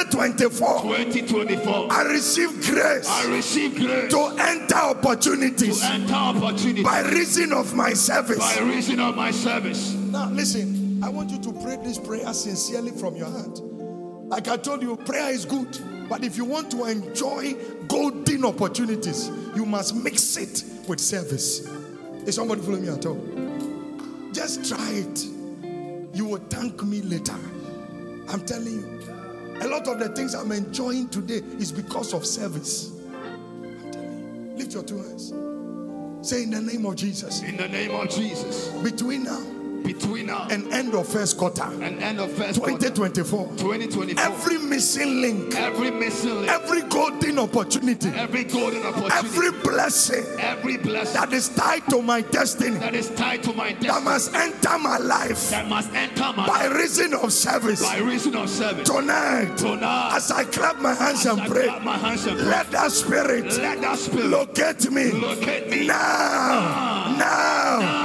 2024. I receive grace. To enter opportunities. By reason of my service. Now listen, I want you to pray this prayer sincerely from your heart. Like I told you, prayer is good. But if you want to enjoy golden opportunities, you must mix it with service. Is somebody following me at all? Just try it. You will thank me later. I'm telling you. A lot of the things I'm enjoying today is because of service. I'm telling you. Lift your two hands. Say in the name of Jesus. In the name of Jesus. Between now and end of first quarter 2024. Every missing link, every golden opportunity, every blessing that is tied to my destiny, that must enter my life by reason of service. Tonight, as I clap my hands and pray, let that spirit locate me now.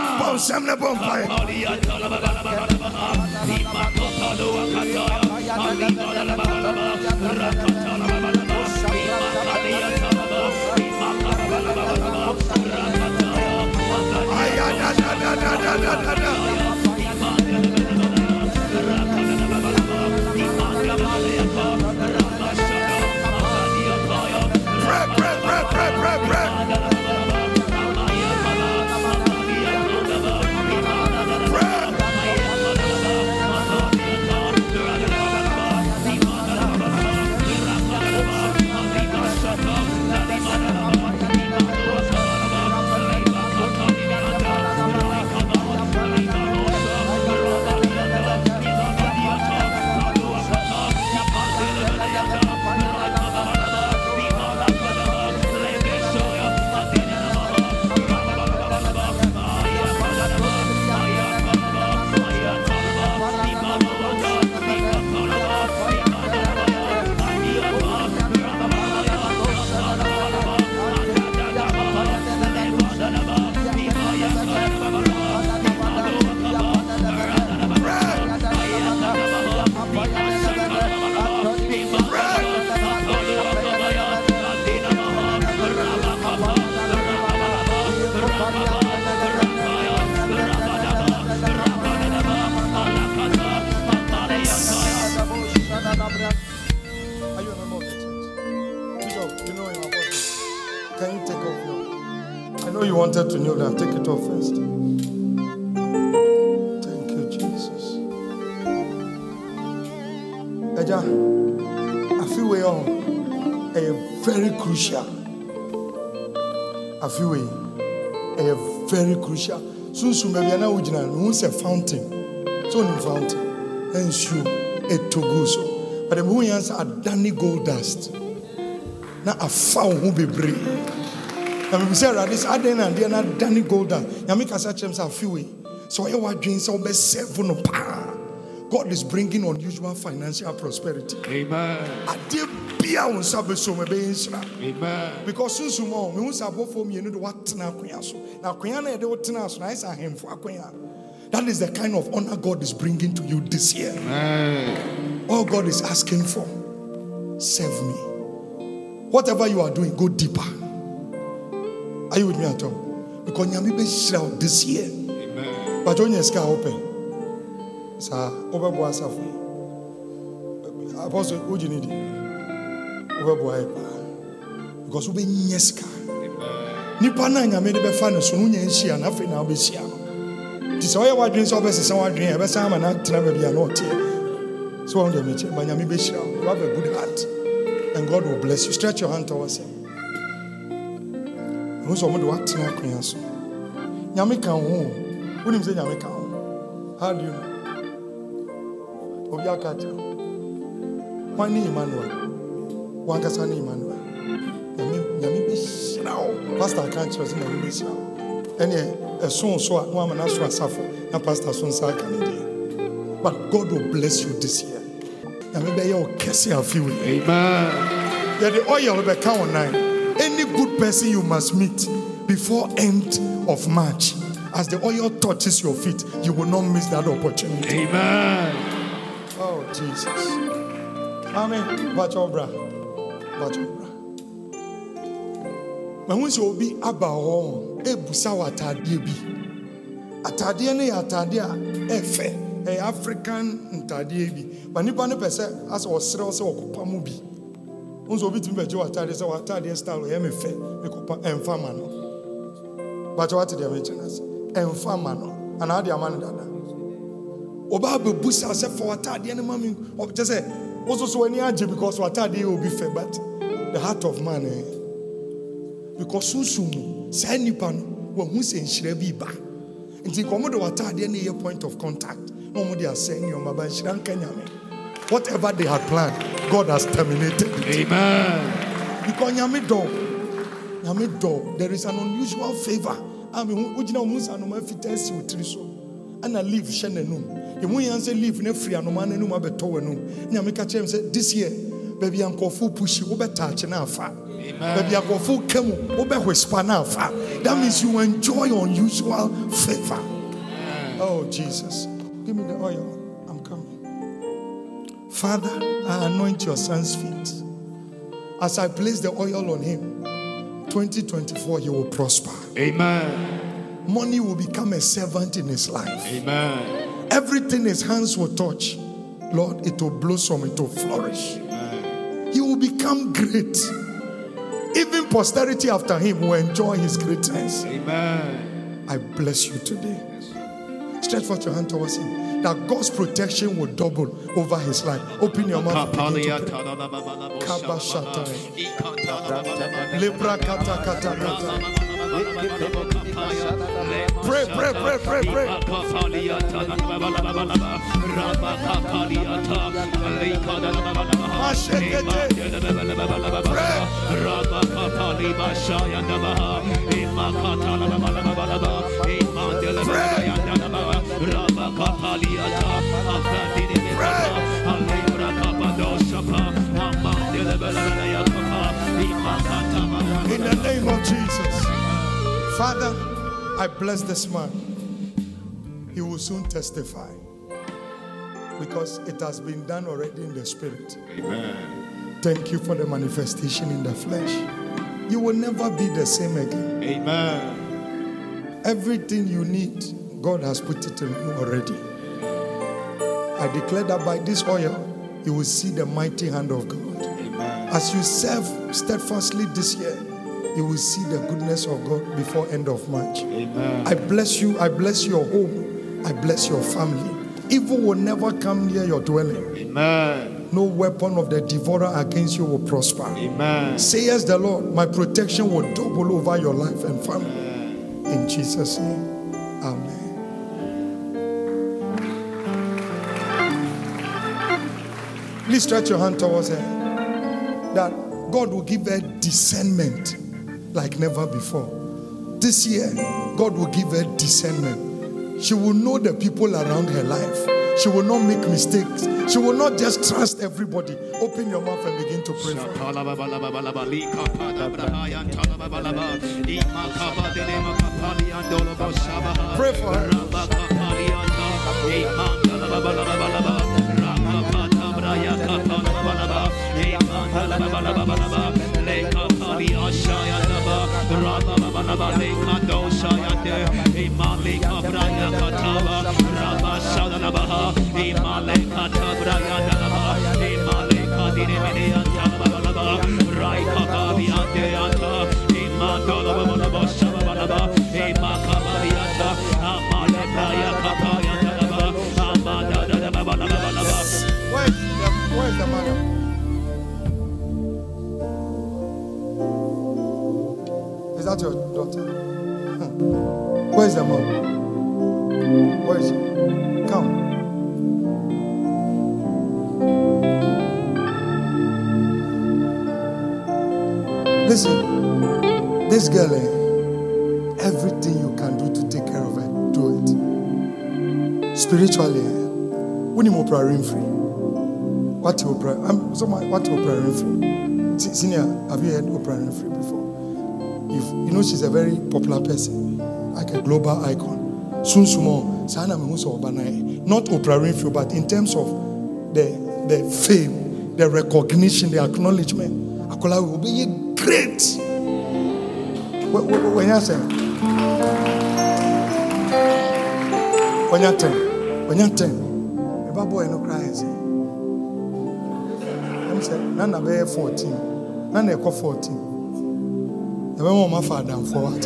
You wanted to kneel down. Take it off first. Thank you, Jesus. Eja, I feel we are very crucial. I feel we are very crucial. So maybe now we who's a fountain. So in fountain and shoe a toguso. But the moon answer Danny gold dust. Now I found who be brave. And we say, this Aden and they are not Danny Golden. Yamika Sachem are few. So I want dreams of best 7 power. God is bringing unusual financial prosperity. Amen. Amen. Because soon sumo, we must have for me, you know what now. Now, Kuyana, they would tell us, nice and him for Akuya. That is the kind of honor God is bringing to you this year. Amen. All God is asking for, serve me. Whatever you are doing, go deeper. Are you with me at all? Because you be shroud this year. Amen. But when you sky open, sir, over boy safi. Apostle, who do you need? Over boy, because we be nyeska. Nipa na nyame de be fa no so no nyansia na fe na be sia. This oil what dreams of us someone dream, but some are not travel be not here. So on the meeting, but you have a good heart, and God will bless you. Stretch your hand towards Him. Who's someone to what tonight? Yamika home. Who didn't say Yamika home? How do you know? Obiakata. One Emmanuel. One Kasani Emmanuel. Yami Bishao. Pastor can't trust Yami Bishao. And a son so at one man suffer, and Pastor Son Sakandi. But God will bless you this year. Yami Bayo Kessia feel. Amen. Yeah, the oil will be count 9. Any good person you must meet before end of March. As the oil touches your feet, you will not miss that opportunity. Amen. Oh, Jesus. Amen. Watch your bra. Watch your bra. But once you be about ebusa watadie bi. Atadie ne atadie efe. African ntadie bi. But nipa ne pese as osere ose okopa mu bi. Once you be to be atadie se watadie style e me fe me kopa emfama no. But what did I mention us? Enfama no. And how the man dada. Oba be busa se for atadie ne mami. Just say also so any aje because atadie will be fair, but the heart of man because sunsumu say nipa no wo hu se nhire bi ba. Nti komodo atadie ne your point of contact. No mo dey say your maba nhira nka nyame. Whatever they had planned, God has terminated it. Amen. Because nyame do, there is an unusual favor. I mean, ujina umusa no ma fitasi utri so. Ana leave shenenum. Emu yanse leave ne free anoma na num abeto wenum. Nyame ka chem say this year, baby ankofu pushi wo betach na afa. Baby ankofu kemu wo be whisper na afa. That means you enjoy unusual favor. Oh Jesus, give me the oil. I'm coming. Father, I anoint your son's feet. As I place the oil on him, 2024 he will prosper. Amen. Money will become a servant in his life. Amen. Everything his hands will touch, Lord, it will blossom, it will flourish. Amen. He will become great. Even posterity after him will enjoy his greatness. Amen. I bless you today. Stretch forth your hand towards him. That God's protection will double over his life. Open your mouth. Pray, pray, pray, pray, pray. In the name of Jesus. Father, I bless this man. He will soon testify because it has been done already in the spirit. Amen. Thank you for the manifestation in the flesh. You will never be the same again. Amen. Everything you need, God has put it in you already. I declare that by this oil, you will see the mighty hand of God. Amen. As you serve steadfastly this year, you will see the goodness of God before end of March. Amen. I bless you. I bless your home. I bless your family. Evil will never come near your dwelling. Amen. No weapon of the devourer against you will prosper. Amen. Says the Lord, my protection will double over your life and family. Amen. In Jesus' name, amen. Please stretch your hand towards her. That God will give her discernment like never before. This year, God will give her discernment. She will know the people around her life. She will not make mistakes. She will not just trust everybody. Open your mouth and begin to pray for her. Pray for her. Where's the mom? Where is she? Come. Listen, this girl, everything you can do to take care of her, do it. Spiritually, when you Oprah Winfrey, what Oprah Winfrey? Senior, have you heard Oprah Winfrey before? You know she's a very popular person, like a global icon. Soon, not Oprah Winfrey, but in terms of the fame, the recognition, the acknowledgement, Akola will be great. When you say, when you're 10, a boy no cries. I'm saying, Nana be 14, Nana 14. The way my father forward.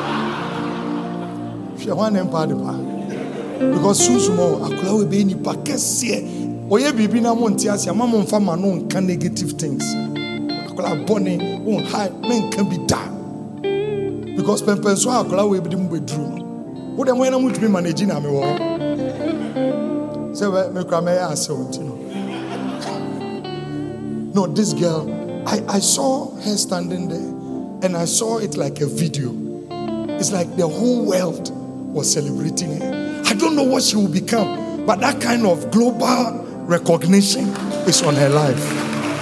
She want empire because soon Akola will be in the packet. Oye bibi na monti asia mama mfa ma no nka negative things. Akola boni won high men can be da. Because pempen so akola we bi mu bedru. Wo dem na mutumi manage na me wo. Say me kra me ase ontino. No, this girl, I saw her standing there and I saw it like a video. It's like the whole world was celebrating her. I don't know what she will become, but that kind of global recognition is on her life.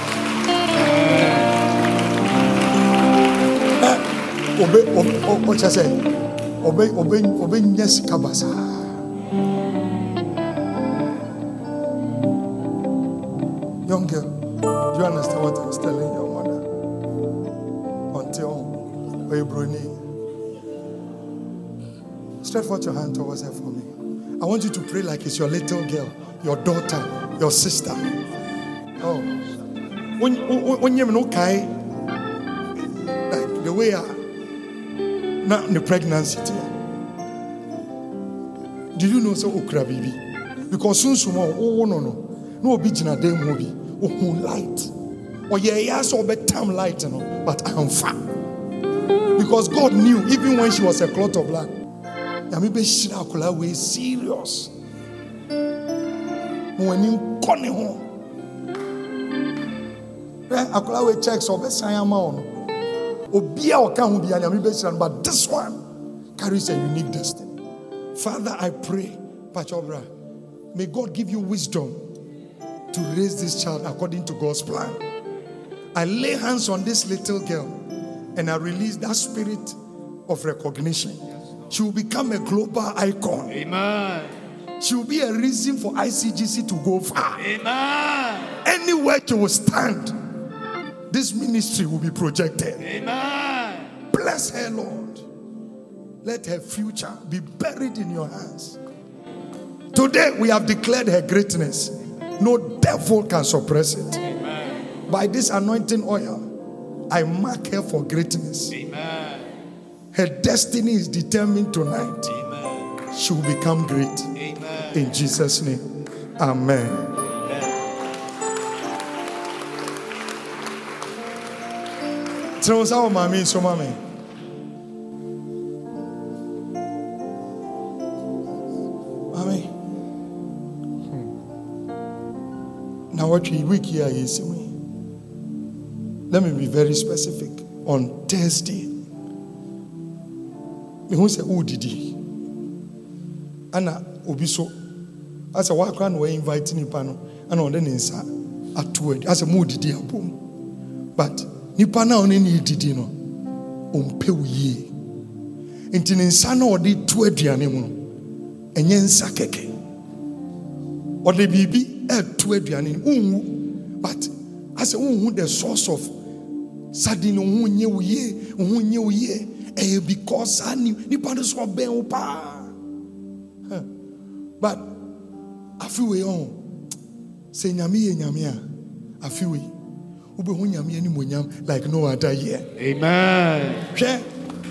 Young girl, do you understand what I was telling your mother? Until Bruni. Stretch forth your hand towards her for me. I want you to pray like it's your little girl, your daughter, your sister. Oh, when you're okay, like the way not in the pregnancy. Did you know so okra baby? Because soon no be jina dem hobi light. Or yeah so bedtime light but I am fat. Because God knew even when she was a clot of blood. Yamibe shira akola we serious. When you kone ho. Akola we checks obesan ama Obia oka hu bia yamibe shira, but this one carries a unique destiny. Father, I pray, Pachobra, may God give you wisdom to raise this child according to God's plan. I lay hands on this little girl and I release that spirit of recognition. She will become a global icon. Amen. She will be a reason for ICGC to go far. Amen. Anywhere she will stand, this ministry will be projected. Amen. Bless her, Lord. Let her future be buried in your hands. Today we have declared her greatness. No devil can suppress it. Amen. By this anointing oil, I mark her for greatness. Amen. Her destiny is determined tonight. Amen. She will become great. Amen. In Jesus' name. Amen. Now what week here is we. Let me be very specific. On Thursday, me who say who did he? Anna Obiso. As a worker and we inviting him pano and on the ninsa at two as a mood did he boom. But Nipana on any did you know umpe ye. Inti ninsa no di two edianemo and yen sakeke. Or the baby two edianin but as a the source of sardine ye because I Nipana so ben pa. But I feel we on say nyamia I feel we ube hu nyamia ni monyam like no other year. Amen. Hwe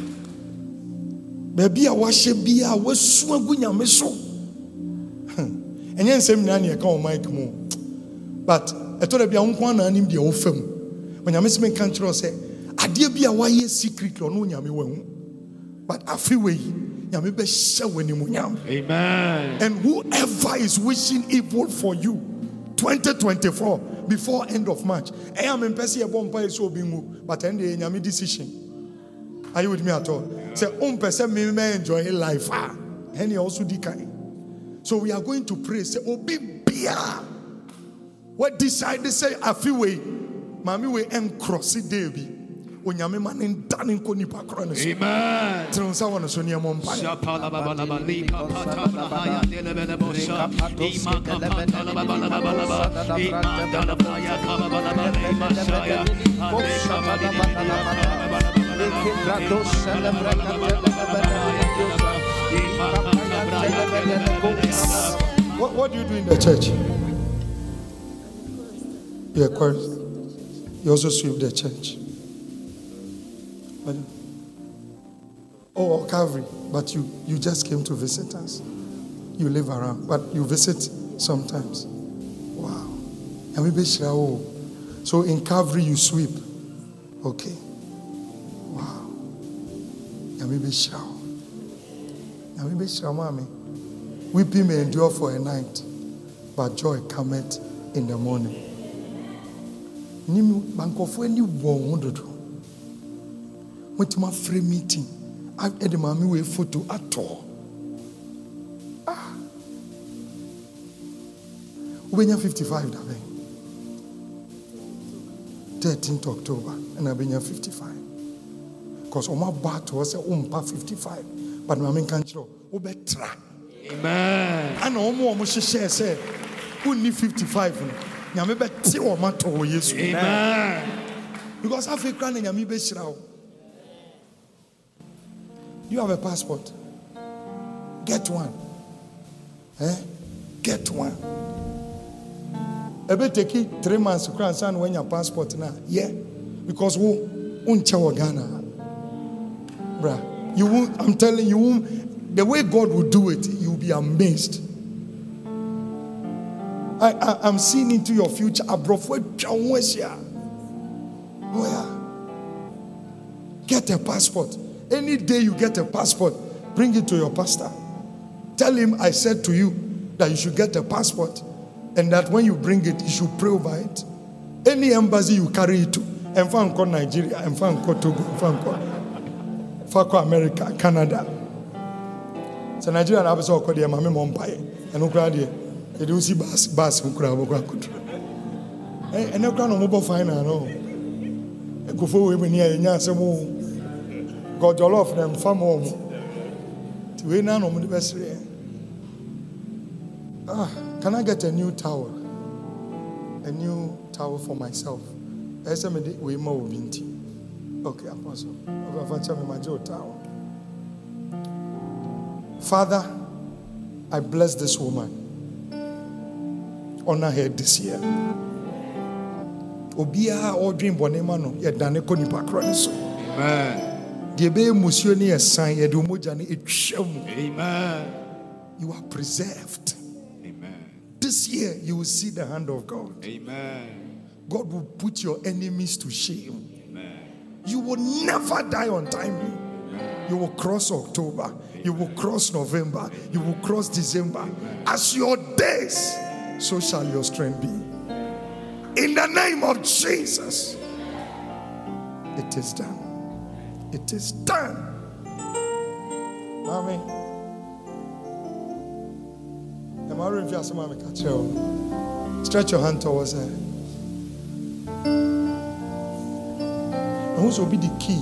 baby a wahye bia wasu agu nyame so. Enye nsem na na e ka o mic mu. But eto da bia nko na anim dia wo fam. Onyame se men kan kire o say ade bia waye secret no nyame wahu. But I feel we nyame be hye wanimunyam. Amen. And whoever is wishing evil for you 2024 before end of March, I am in Percy bompa so bingu, but end the nyame decision. Are you with me at all? Say person me enjoy life. And he also decay. So we are going to pray. Say obi bia. What decide to say afiwe mami we cross it debi. Onyame man in danin ko nipa krone so. Amen. Tronsa wona so ne mo mpa. Shapala baba la lika patala haya delebele bosha. Ima kapatala baba la baba la baba. Ima dala haya kaba baba la mashaya. What do you do in the church? You're a chorus. You also sweep the church. Oh, Calvary, but you just came to visit us. You live around, but you visit sometimes. Wow. So in Calvary you sweep. Okay. Wow. Weeping may endure for a night, but joy cometh in the morning. Went to my free meeting. I've had a mommy with photo at all. When you're 55, 13th October, and I've been here 55. Because on my bat was a 55, but my main country, betra. Amen. And almost share say, who need 55? Amen. Because I feel crying and be shroud. You have a passport. Get one. Get one. I bet take it 3 months to cross and when your passport now. Yeah. Because who unchawa Ghana. Bruh. You won't, I'm telling you, the way God will do it, you'll be amazed. I'm seeing into your future. Get a passport. Any day you get a passport, bring it to your pastor. Tell him I said to you that you should get a passport and that when you bring it, you should pray over it. Any embassy you carry it to, and find Nigeria, and find Togo, and find America, Canada. So Nigeria have so called the Mami Mompai, and Ukraine, they do see bus, Ukraine. And no crown of mobile fine, no. Go for women here in Yasamu. God, all of them, far more. To win none of the best. Can I get a new towel? A new towel for myself. We more binti. Okay, Apostle. Father, I bless this woman. Honor her this year. Obia or dream bonemano, yet dane koni pakroniso. Amen. Amen. You are preserved. Amen. This year you will see the hand of God. Amen. God will put your enemies to shame. Amen. You will never die untimely. You will cross October. You will cross November. You will cross December. As your days, so shall your strength be. In the name of Jesus, it is done. It is done. Amen. Stretch your hand towards her. And who will be the key?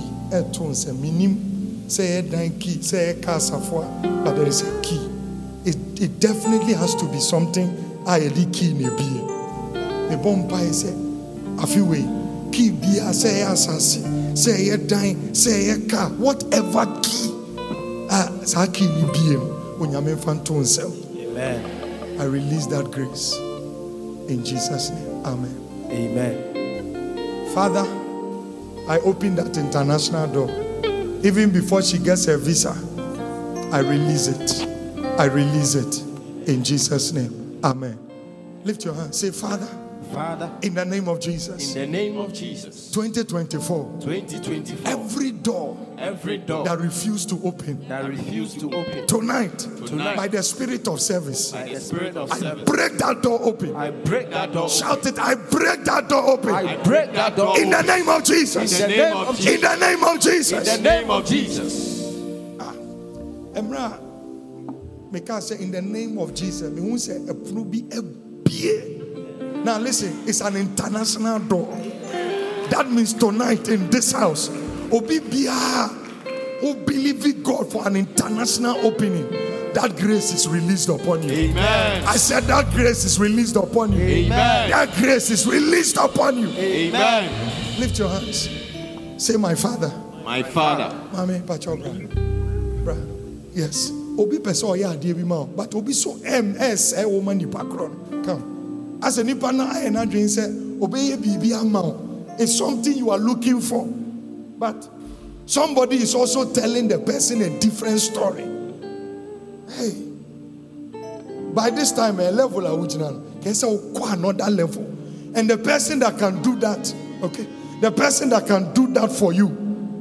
Say a key, say a casafua, but there is a key. It definitely has to be something I key in a beer. The bomb pie say, a few way, key beer, say assassin. Say a dime, say a car, whatever key. Saki ni biem when you make phantom self. Amen. I release that grace in Jesus' name. Amen. Amen. Father, I open that international door. Even before she gets her visa, I release it. I release it in Jesus' name. Amen. Lift your hand. Say, Father. Father, in the name of Jesus. in the name of Jesus. 2024. 2024. Every door that refused to open, tonight, by the spirit of service, by the spirit of I service, break that door open. I break that door. Shout it, I break that door open. I break that door In the name of Jesus. In the name of Jesus. In the name of Jesus. In the name of Jesus. Emra, me can say in the name of Jesus. Me won't say a prubi a beer. Now listen, it's an international door. That means tonight in this house, Obi Bia, who believe in God for an international opening, that grace is released upon you. Amen. I said that grace is released upon you. Amen. That grace is released upon you. Amen. Lift your hands. Say, my Father. My Father. Mami, Pachobra. Yes. Obi peso ya adie ma, but obi so MS e woman nipa kron. Come. As a nipa na I na dream say obi ye bibi ama. It's something you are looking for. But somebody is also telling the person a different story. Hey. By this time a level original can say another level. And the person that can do that, okay? The person that can do that for you,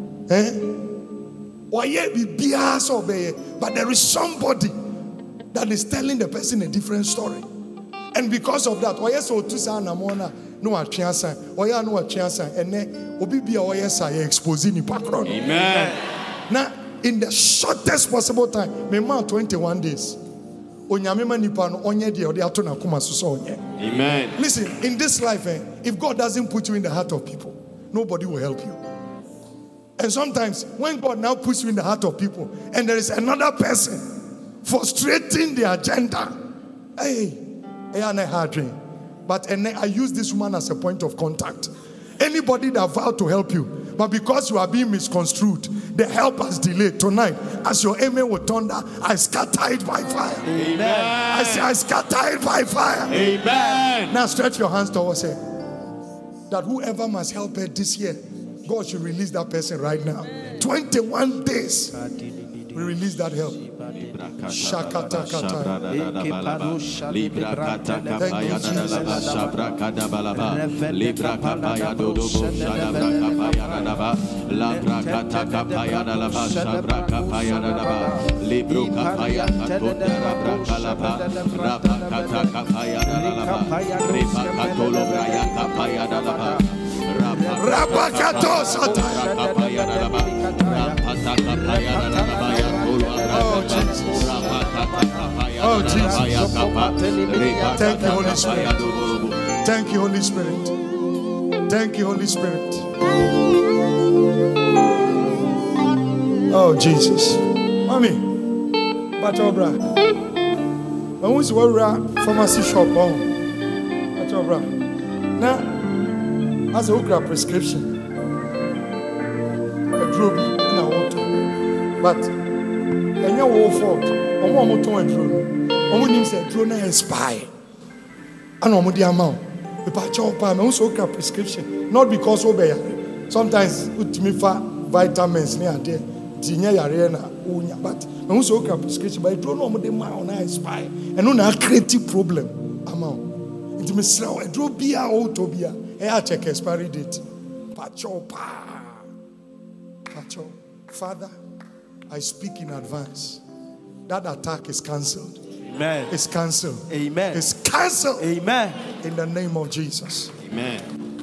but there is somebody that is telling the person a different story. And because of that, amen. Now, in the shortest possible time, 21 days. Amen. Listen, in this life, if God doesn't put you in the heart of people, nobody will help you. And sometimes when God now puts you in the heart of people and there is another person frustrating the agenda, but I use this woman as a point of contact. Anybody that vowed to help you, but because you are being misconstrued, the help has delayed. Tonight, as your amen will thunder, I scatter it by fire. Amen. I say I scatter it by fire. Amen. Now stretch your hands towards her. That whoever must help her this year, God should release that person right now. 21 days. We release that help. Shakata kata. Oh Jesus. Thank you, Holy Spirit. Thank you, Holy Spirit. Thank you, Holy Spirit. Oh Jesus. Mommy, Batobra. I want to go pharmacy shop. Batobra. Now, as a okra prescription, a drug in a water, but and your whole fault. Omo to a drone. Omo nim say drone na expire. And omo di amount. We patch up and also okra prescription. Not because obeya. Sometimes utimi fa vitamins near there. Tinya yare na unya, but also okra prescription. But drone omo di ma na expire. And no na creative problem amount. It me sell a drone bia o to bia. I check expiry date. Patch up. Father, I speak in advance. That attack is cancelled. Amen. It's cancelled. Amen. It's cancelled. Amen. In the name of Jesus. Amen.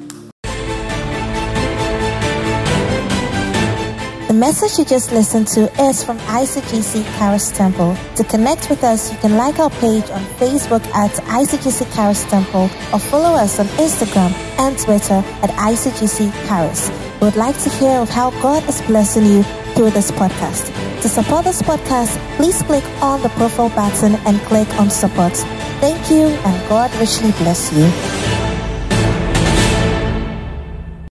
The message you just listened to is from ICGC Charis Temple. To connect with us, you can like our page on Facebook at ICGC Charis Temple or follow us on Instagram and Twitter at ICGC Charis. We would like to hear of how God is blessing you through this podcast. To support this podcast, please click on the profile button and click on support. Thank you, and God richly bless you.